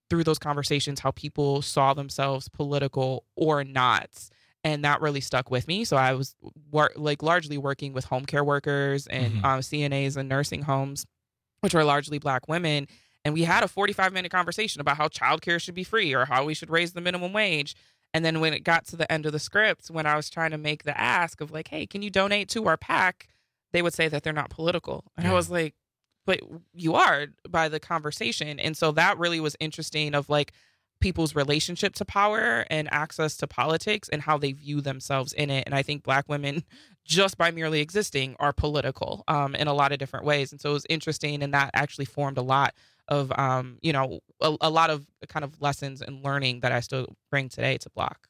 through those conversations how people saw themselves political or not. And that really stuck with me. So I was wor- like largely working with home care workers and mm-hmm. um, C N As in nursing homes, which are largely Black women. And we had a forty-five minute conversation about how childcare should be free or how we should raise the minimum wage. And then when it got to the end of the script, when I was trying to make the ask of like, hey, can you donate to our PAC? They would say that they're not political. And yeah. I was like, but you are by the conversation. And so that really was interesting of like people's relationship to power and access to politics and how they view themselves in it. And I think Black women, just by merely existing, are political um, in a lot of different ways. And so it was interesting. And that actually formed a lot of, um, you know, a, a lot of kind of lessons and learning that I still bring today to Block.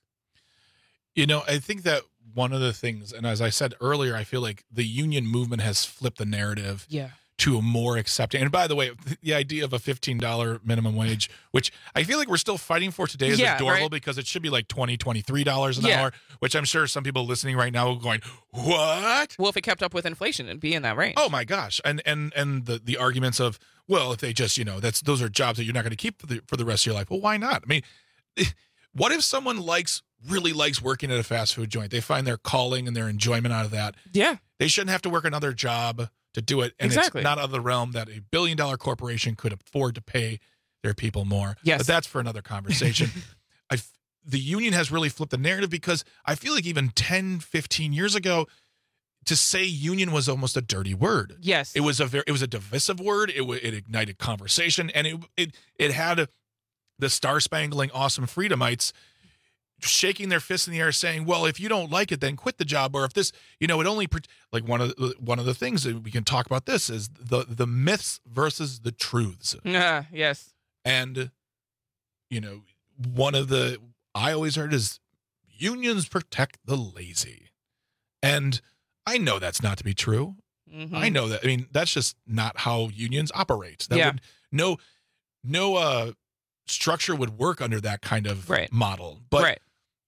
You know, I think that one of the things, and as I said earlier, I feel like the union movement has flipped the narrative yeah. to a more accepting. And by the way, the idea of a fifteen dollars minimum wage, which I feel like we're still fighting for today, is yeah, adorable right? because it should be like twenty dollars, twenty-three dollars an yeah. hour, which I'm sure some people listening right now are going, what? Well, if it kept up with inflation, it'd be in that range. Oh my gosh. And and and the, the arguments of, well, if they just, you know, that's those are jobs that you're not going to keep for the, for the rest of your life. Well, why not? I mean, what if someone likes really likes working at a fast food joint? They find their calling and their enjoyment out of that. Yeah. They shouldn't have to work another job to do it. And exactly. it's not out of the realm that a billion dollar corporation could afford to pay their people more. Yes. But that's for another conversation. I the union has really flipped the narrative because I feel like even ten, fifteen years ago, to say union was almost a dirty word. Yes. It was a very, it was a divisive word. It it ignited conversation, and it it it had the star-spangling awesome freedomites shaking their fists in the air saying, well, if you don't like it, then quit the job. Or if this, you know, it only, like one of the, one of the things that we can talk about this is the, the myths versus the truths. Uh, yes. And, you know, one of the, I always heard is unions protect the lazy. And I know that's not to be true. Mm-hmm. I know that. I mean, that's just not how unions operate. That yeah. would, no, no, uh, structure would work under that kind of right. model. But right.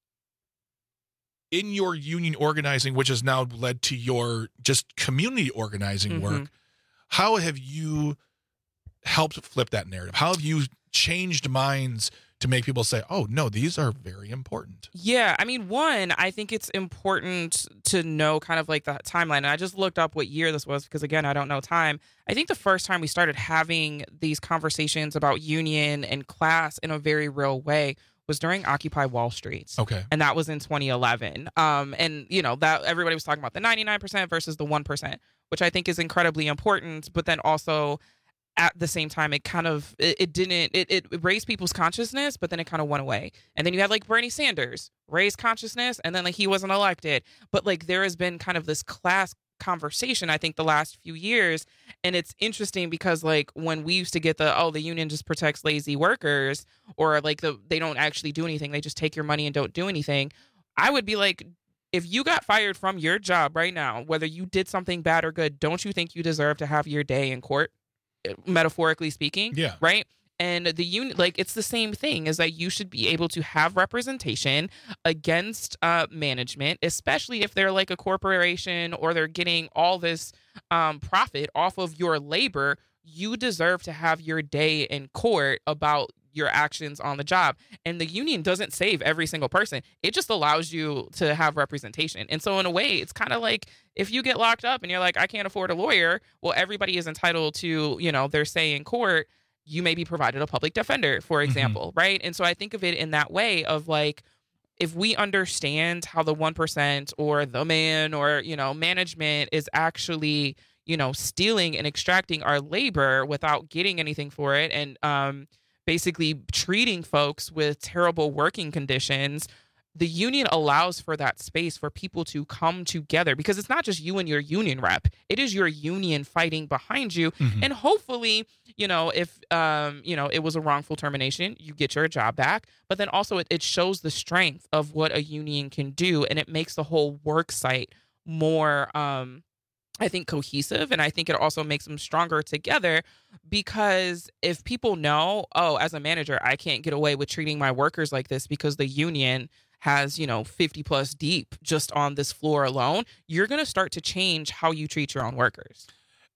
in your union organizing, which has now led to your just community organizing mm-hmm. work, how have you helped flip that narrative? How have you changed minds to make people say, oh, no, these are very important? Yeah. I mean, one, I think it's important to know kind of like the timeline. And I just looked up what year this was because, again, I don't know time. I think the first time we started having these conversations about union and class in a very real way was during Occupy Wall Street. Okay. And that was in twenty eleven. Um, and, you know, that everybody was talking about the ninety-nine percent versus the one percent, which I think is incredibly important. But then also at the same time, it kind of, it, it didn't, it, it raised people's consciousness, but then it kind of went away. And then you had like Bernie Sanders raise consciousness and then like he wasn't elected. But like there has been kind of this class conversation, I think, the last few years. And it's interesting because like when we used to get the, oh, the union just protects lazy workers, or like the they don't actually do anything, they just take your money and don't do anything. I would be like, if you got fired from your job right now, whether you did something bad or good, don't you think you deserve to have your day in court, metaphorically speaking? Yeah. Right. And the union, like, it's the same thing, is that you should be able to have representation against uh, management, especially if they're like a corporation or they're getting all this um, profit off of your labor. You deserve to have your day in court about your actions on the job. And the union doesn't save every single person. It just allows you to have representation. And so in a way, it's kind of like if you get locked up and you're like, I can't afford a lawyer. Well, everybody is entitled to, you know, their say in court. You may be provided a public defender, for example, mm-hmm. right? And so I think of it in that way of like, if we understand how the one percent or the man or, you know, management is actually, you know, stealing and extracting our labor without getting anything for it, and um, basically treating folks with terrible working conditions, the union allows for that space for people to come together, because it's not just you and your union rep. It is your union fighting behind you. Mm-hmm. And hopefully, you know, if, um, you know, it was a wrongful termination, you get your job back. But then also it, it shows the strength of what a union can do. And it makes the whole work site more, um, I think, cohesive. And I think it also makes them stronger together, because if people know, oh, as a manager, I can't get away with treating my workers like this because the union has, you know, fifty plus deep just on this floor alone, you're going to start to change how you treat your own workers.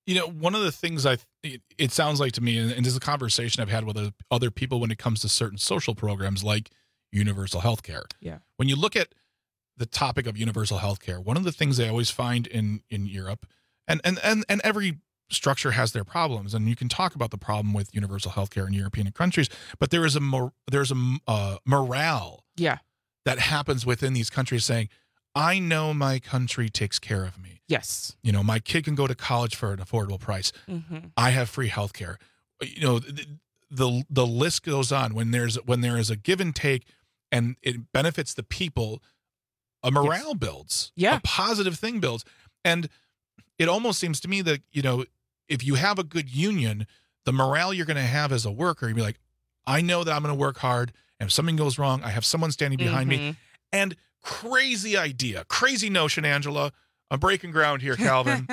You know, one of the things I, it, it sounds like to me, and, and this is a conversation I've had with other, other people when it comes to certain social programs like universal health care. Yeah. When you look at the topic of universal health care, one of the things I always find in, in Europe, and, and, and, and every structure has their problems, and you can talk about the problem with universal health care in European countries, but there is a, mor- there's a uh, morale yeah. that happens within these countries saying, I know my country takes care of me. Yes. You know, my kid can go to college for an affordable price. Mm-hmm. I have free health care. You know, the, the the list goes on. When there's when there is a give and take and it benefits the people, a morale yes. builds. Yeah. A positive thing builds. And it almost seems to me that, you know, if you have a good union, the morale you're going to have as a worker, you'll be like, I know that I'm going to work hard. And if something goes wrong, I have someone standing behind mm-hmm. me. And crazy idea, crazy notion, Angela. I'm breaking ground here, Calvin.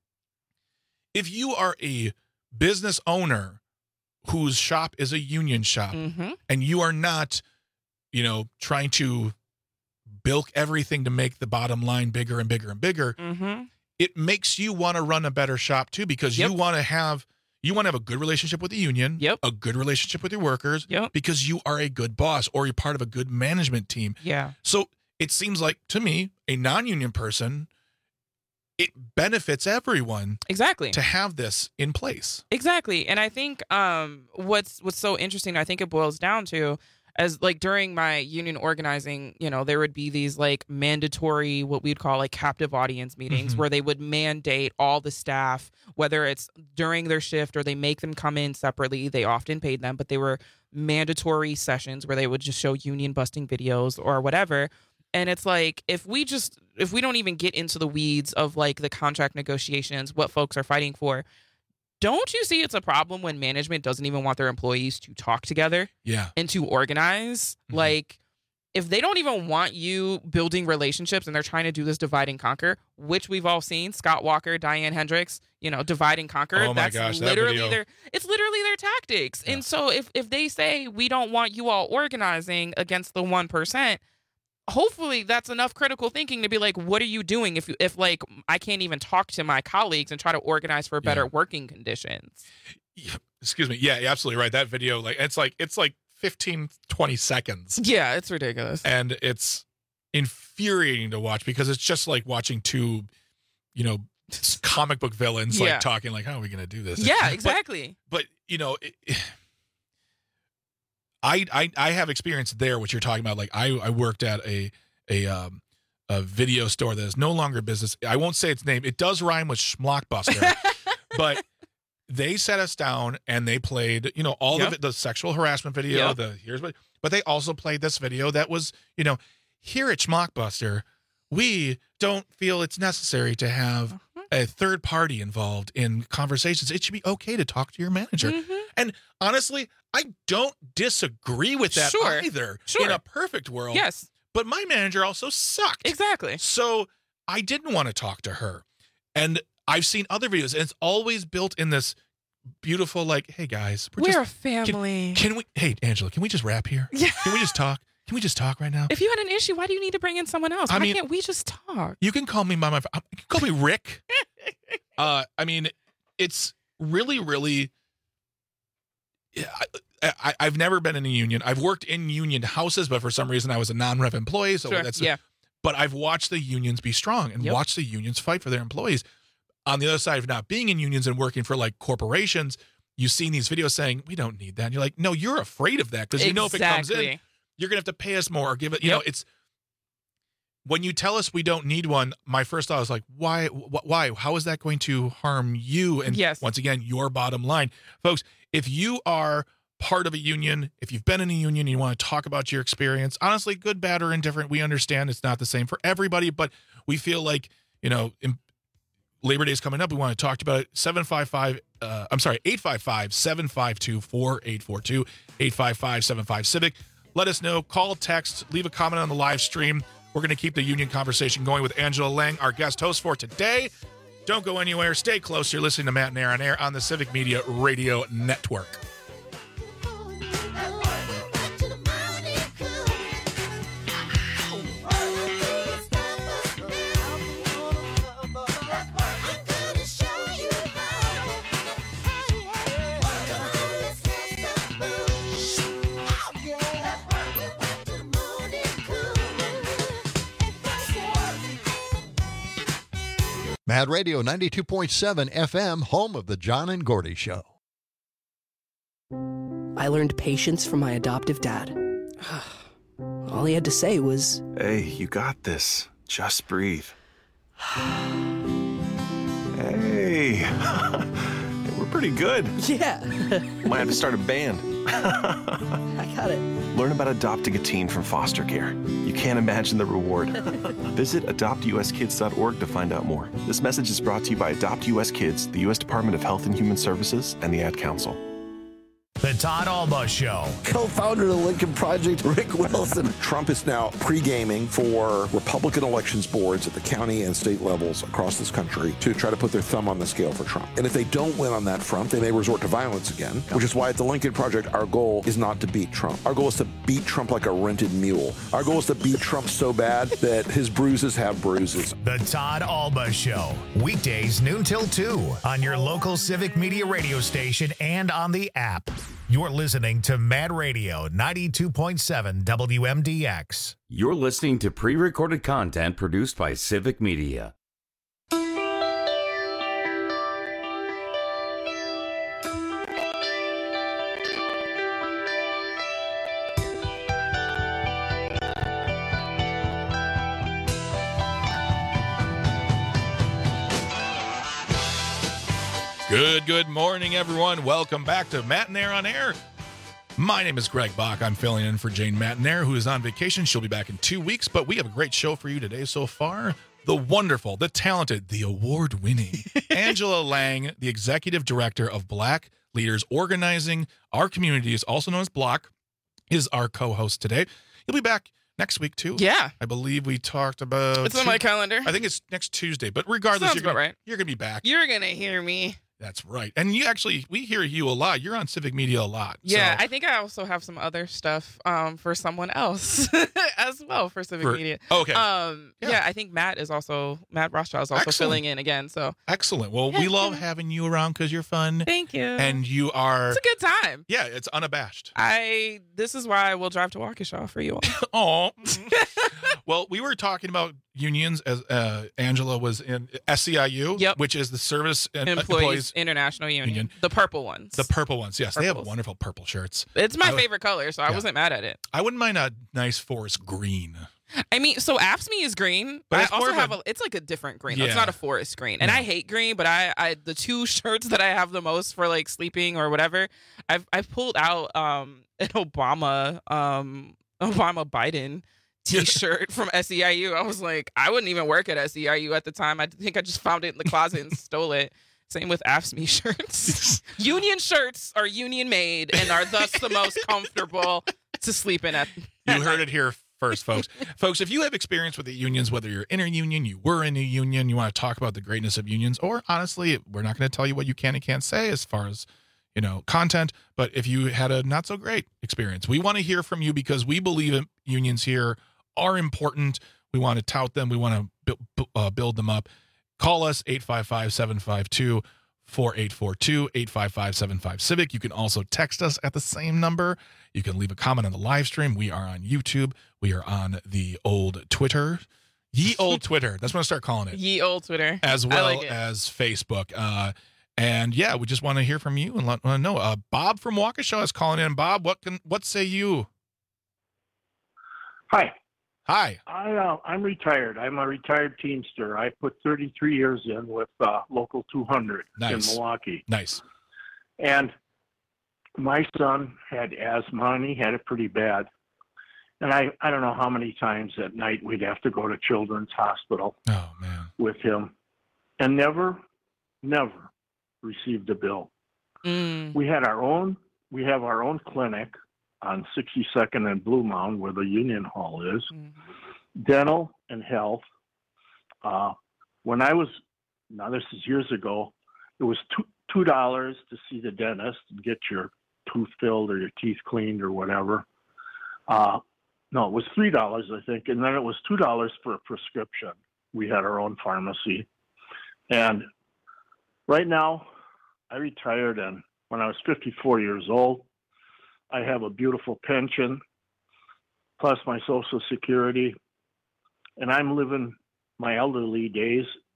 If you are a business owner whose shop is a union shop mm-hmm. and you are not, you know, trying to bilk everything to make the bottom line bigger and bigger and bigger, mm-hmm. it makes you want to run a better shop too, because yep. you want to have you want to have a good relationship with the union, yep. a good relationship with your workers, yep. because you are a good boss or you're part of a good management team. Yeah. So it seems like to me, a non-union person, it benefits everyone exactly to have this in place. Exactly. And I think um, what's what's so interesting, I think it boils down to, as like during my union organizing, you know, there would be these like mandatory, what we'd call like captive audience meetings, Mm-hmm. where they would mandate all the staff, whether it's during their shift or they make them come in separately. They often paid them, but they were mandatory sessions where they would just show union busting videos or whatever. And it's like, if we just, if we don't even get into the weeds of like the contract negotiations, what folks are fighting for, don't you see it's a problem when management doesn't even want their employees to talk together yeah. and to organize? Mm-hmm. Like, if they don't even want you building relationships and they're trying to do this divide and conquer, which we've all seen, Scott Walker, Diane Hendricks, you know, divide and conquer. Oh my that's gosh, that literally video. their, it's literally their tactics. Yeah. And so if, if they say, we don't want you all organizing against the one percent, hopefully that's enough critical thinking to be like, what are you doing if you, if like I can't even talk to my colleagues and try to organize for better yeah. working conditions? Yeah, excuse me. Yeah, you're absolutely right. That video, like it's like it's like fifteen, twenty seconds. Yeah, it's ridiculous. And it's infuriating to watch because it's just like watching two, you know, comic book villains yeah. like talking like, how are we going to do this? Yeah, exactly. But, but you know, it, it, I, I I have experience there, what you're talking about. Like I, I worked at a a um a video store that is no longer business. I won't say its name. It does rhyme with Schmockbuster, but they sat us down and they played, you know, all yep. of it, the sexual harassment video, yep. the here's what, but they also played this video that was, you know, here at Schmockbuster, we don't feel it's necessary to have uh-huh. a third party involved in conversations. It should be okay to talk to your manager. Mm-hmm. And honestly, I don't disagree with that sure. either. Sure. In a perfect world. Yes. But my manager also sucked. Exactly. So I didn't want to talk to her. And I've seen other videos, and it's always built in this beautiful, like, hey guys, we're, we're just, a family. Can, can we, hey, Angela, can we just wrap here? Yeah. Can we just talk? Can we just talk right now? If you had an issue, why do you need to bring in someone else? I Why mean, can't we just talk? You can call me by my, you can call me Rick. uh, I mean, it's really, really, I, I, I've never been in a union. I've worked in union houses, but for some reason I was a non-rep employee. So sure. that's, yeah. But I've watched the unions be strong and yep. watched the unions fight for their employees. On the other side of not being in unions and working for like corporations, you've seen these videos saying, we don't need that. And you're like, no, you're afraid of that because you know if it comes in, you're going to have to pay us more or give it, you yep. know, it's, when you tell us we don't need one, my first thought was like, why, wh- why, how is that going to harm you? And yes. once again, your bottom line. Folks, if you are part of a union, if you've been in a union and you want to talk about your experience, honestly, good, bad, or indifferent, we understand it's not the same for everybody, but we feel like, you know, in, Labor Day is coming up. We want to talk about it. seven five five, uh, I'm sorry, eight five five, seven five two, four eight four two, eight five five, seven five Civic. Let us know, call, text, leave a comment on the live stream. We're going to keep the union conversation going with Angela Lang, our guest host for today. Don't go anywhere. Stay close. You're listening to Matt and Air on Air on the Civic Media Radio Network. Mad Radio ninety-two point seven F M, home of the John and Gordy Show. I learned patience from my adoptive dad. All he had to say was, "Hey, you got this. Just breathe." Hey, we're pretty good. Yeah. Might have to start a band. I got it. Learn about adopting a teen from foster care. You can't imagine the reward. Visit adopt u s kids dot org to find out more. This message is brought to you by Adopt U S Kids, the U S Department of Health and Human Services, and the Ad Council. The Todd Alba Show. Co-founder of the Lincoln Project, Rick Wilson. Trump is now pre-gaming for Republican elections boards at the county and state levels across this country to try to put their thumb on the scale for Trump. And if they don't win on that front, they may resort to violence again, which is why at the Lincoln Project, our goal is not to beat Trump. Our goal is to beat Trump like a rented mule. Our goal is to beat Trump so bad that his bruises have bruises. The Todd Alba Show. Weekdays noon till two on your local Civic Media radio station and on the app. You're listening to Mad Radio ninety-two point seven W M D X. You're listening to pre-recorded content produced by Civic Media. Good, good morning, everyone. Welcome back to Matt and Air on Air. My name is Greg Bach. I'm filling in for Jane Matnair, who is on vacation. She'll be back in two weeks, but we have a great show for you today so far. The wonderful, the talented, the award-winning Angela Lang, the executive director of Black Leaders Organizing Our Communities, also known as Block, is our co-host today. He'll be back next week, too. Yeah. I believe we talked about... It's on my calendar. I think it's next Tuesday, but regardless, Sounds you're about gonna, right. you're going to be back. You're going to hear me. That's right. And you actually, we hear you a lot. You're on Civic Media a lot. Yeah, so. I think I also have some other stuff um, for someone else as well for Civic For- Media. okay. Um, Yeah. yeah. I think Matt is also, Matt Rothschild is also Excellent. filling in again. So Excellent. Well, we love having you around because you're fun. Thank you. And you are... It's a good time. Yeah, it's unabashed. I, this is why I will drive to Waukesha for you Oh. all. Well, we were talking about unions as uh, Angela was in S E I U, Yep. which is the Service and Employees International Union. Union. The purple ones. The purple ones. Yes, they have Purples. wonderful purple shirts. It's my I- favorite color, so I yeah. wasn't mad at it. I wouldn't mind a nice forest green. I mean, so A F S M E is green, But but it's I also more of have a- a, it's like a different green. though. It's Yeah. not a forest green. And No. I hate green, but I, I the two shirts that I have the most for like sleeping or whatever, I've I've pulled out um an Obama um Obama Biden t-shirt from S E I U. I was like, I wouldn't even work at S E I U at the time. I think I just found it in the closet and stole it. Same with A F S M E shirts. Union shirts are union made and are thus the most comfortable to sleep in at. You heard it here first, folks. Folks, if you have experience with the unions, whether you're in a union, you were in a union, you want to talk about the greatness of unions, or honestly, we're not going to tell you what you can and can't say as far as, you know, content, but if you had a not so great experience, we want to hear from you because we believe in unions here are important. We want to tout them. We want to bu- uh, build them up. Call us eight five five, seven five two, four eight four two, eight five five, seven five Civic. You can also text us at the same number. You can leave a comment on the live stream. We are on YouTube. We are on the old Twitter. Ye old Twitter. That's what I start calling it. Ye old Twitter. As I well like it. as Facebook. Uh, and yeah, we just want to hear from you and let want to know. Uh, Bob from Waukesha is calling in. Bob, what can what say you? Hi. Hi. I, uh, I'm retired. I'm a retired Teamster. I put thirty-three years in with uh, Local two hundred Nice. in Milwaukee. Nice. And my son had asthma, and he had it pretty bad. And I, I don't know how many times at night we'd have to go to Children's Hospital oh, man. with him, and never, never received a bill. Mm. We had our own, we have our own clinic on sixty-second and Blue Mound, where the Union Hall is. Mm-hmm. Dental and health. Uh, when I was, now this is years ago, it was two two dollars to see the dentist and get your tooth filled or your teeth cleaned or whatever. Uh, no, it was three dollars, I think, and then it was two dollars for a prescription. We had our own pharmacy, and right now, I retired, and when I was fifty-four years old, I have a beautiful pension, plus my Social Security, and I'm living my elderly days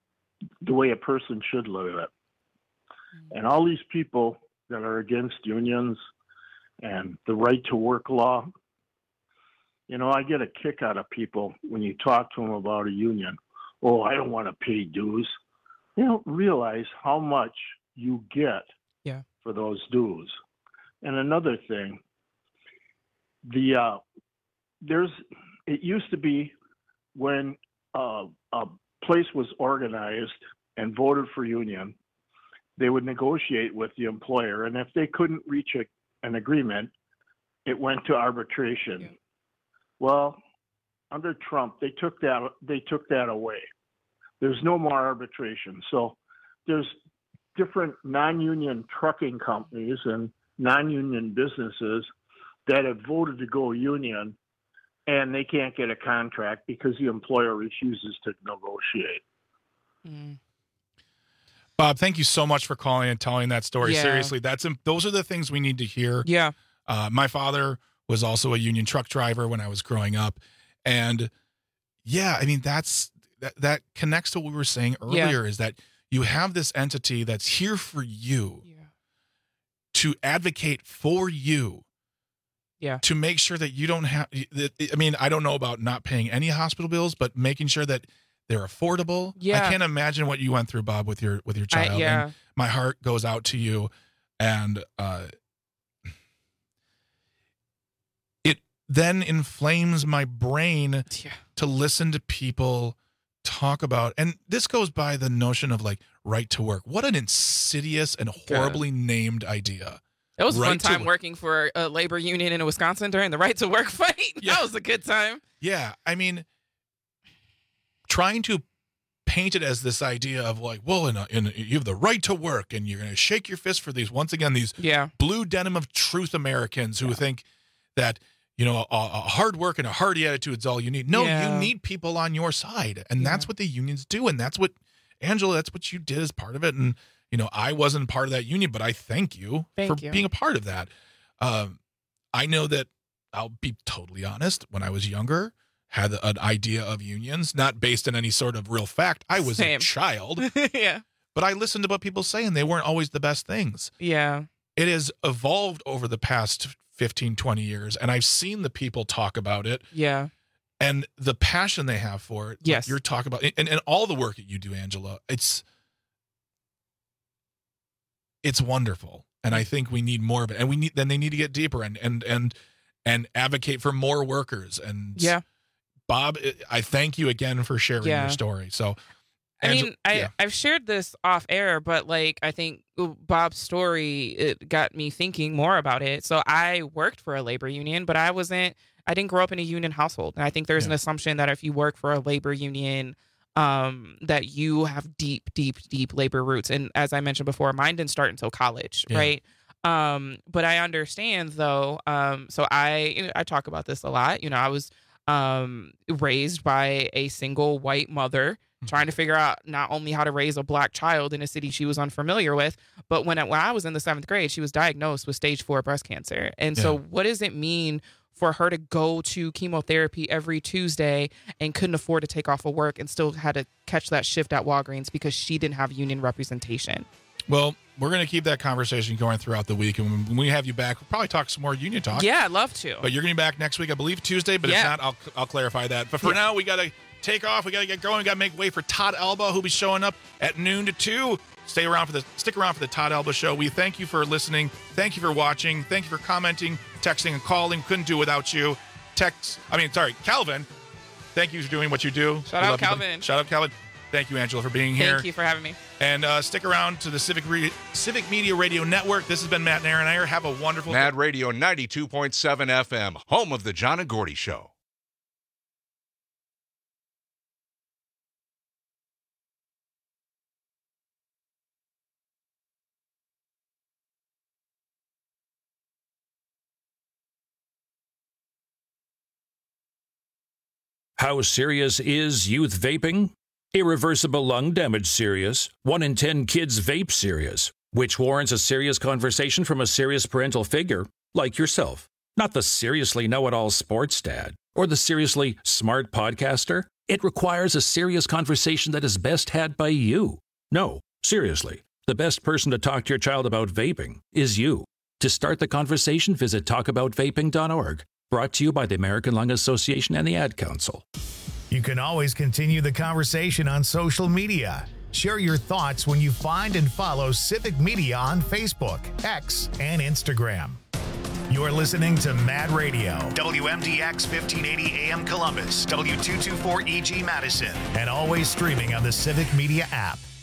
the way a person should live it. And all these people that are against unions and the right to work law, you know, I get a kick out of people when you talk to them about a union. Oh, I don't want to pay dues. They don't realize how much you get yeah. for those dues. And another thing, the uh, there's it used to be when uh, a place was organized and voted for union, they would negotiate with the employer, and if they couldn't reach a, an agreement, it went to arbitration. Yeah. Well, under Trump, they took that they took that away. There's no more arbitration. So there's different non-union trucking companies and non-union businesses that have voted to go union, and they can't get a contract because the employer refuses to negotiate. Mm. Bob, thank you so much for calling and telling that story. Yeah. Seriously, that's those are the things we need to hear. Yeah. Uh, my father was also a union truck driver when I was growing up. And yeah, I mean, that's that, that connects to what we were saying earlier yeah. is that you have this entity that's here for you yeah. to advocate for you. Yeah. To make sure that you don't have, I mean, I don't know about not paying any hospital bills, but making sure that they're affordable. Yeah. I can't imagine what you went through, Bob, with your with your child. I, yeah. And my heart goes out to you. And uh, it then inflames my brain yeah. to listen to people talk about, and this goes by the notion of like right to work. What an insidious and horribly God. named idea. It was a right fun time to, working for a labor union in Wisconsin during the right to work fight. Yeah. That was a good time. Yeah. I mean, trying to paint it as this idea of like, well, in a, in a, you have the right to work and you're going to shake your fist for these, once again, these yeah. blue denim of truth Americans who yeah. think that, you know, a, a hard work and a hardy attitude is all you need. No, yeah. you need people on your side. And yeah. that's what the unions do. And that's what, Angela, that's what you did as part of it. And, you know, I wasn't part of that union, but I thank you thank for you. being a part of that. Um, I know that, I'll be totally honest, when I was younger, had an idea of unions, not based on any sort of real fact. I was Same. a child. yeah. But I listened to what people say, and they weren't always the best things. Yeah. It has evolved over the past fifteen, twenty years, and I've seen the people talk about it. Yeah. And the passion they have for it. Yes. Like you're talking about, and, and all the work that you do, Angela, it's, it's wonderful. And I think we need more of it. And we need, then they need to get deeper and, and, and, and advocate for more workers. And yeah. Bob, I thank you again for sharing yeah. your story. So, I Angela, mean, I, yeah. I've shared this off air, but like, I think Bob's story, it got me thinking more about it. So I worked for a labor union, but I wasn't, I didn't grow up in a union household. And I think there's yeah. an assumption that if you work for a labor union, um, that you have deep, deep, deep labor roots. And as I mentioned before, mine didn't start until college. Yeah. Right. Um, but I understand though. Um, so I, you know, I talk about this a lot. You know, I was, um, raised by a single white mother trying to figure out not only how to raise a black child in a city she was unfamiliar with, but when I, when I was in the seventh grade, she was diagnosed with stage four breast cancer. And yeah. so what does it mean for her to go to chemotherapy every Tuesday and couldn't afford to take off of work and still had to catch that shift at Walgreens because she didn't have union representation? Well, we're going to keep that conversation going throughout the week. And when we have you back, we'll probably talk some more union talk. Yeah, I'd love to. But you're going to be back next week, I believe, Tuesday. But yeah. if not, I'll I'll clarify that. But for yeah. now, we got to take off. We got to get going. We got to make way for Todd Alba, who'll be showing up at noon to two. Stay around for the stick around for the Todd Alba Show. We thank you for listening. Thank you for watching. Thank you for commenting, texting, and calling. Couldn't do without you. Text. I mean, sorry, Calvin. Thank you for doing what you do. Shout out, Calvin. Shout out, Calvin. Thank you, Angela, for being here. Thank you for having me. And uh, stick around to the Civic Re- Civic Media Radio Network. This has been Matt and Aaron Ayer. Have a wonderful Mad day. Radio ninety-two point seven F M, home of the John and Gordy Show. How serious is youth vaping? Irreversible lung damage serious. One in ten kids vape serious, which warrants a serious conversation from a serious parental figure like yourself. Not the seriously know-it-all sports dad or the seriously smart podcaster. It requires a serious conversation that is best had by you. No, seriously, the best person to talk to your child about vaping is you. To start the conversation, visit talk about vaping dot org. Brought to you by the American Lung Association and the Ad Council. You can always continue the conversation on social media. Share your thoughts when you find and follow Civic Media on Facebook, X, and Instagram. You're listening to Mad Radio, W M D X fifteen eighty A M Columbus, W two twenty-four E G Madison, and always streaming on the Civic Media app.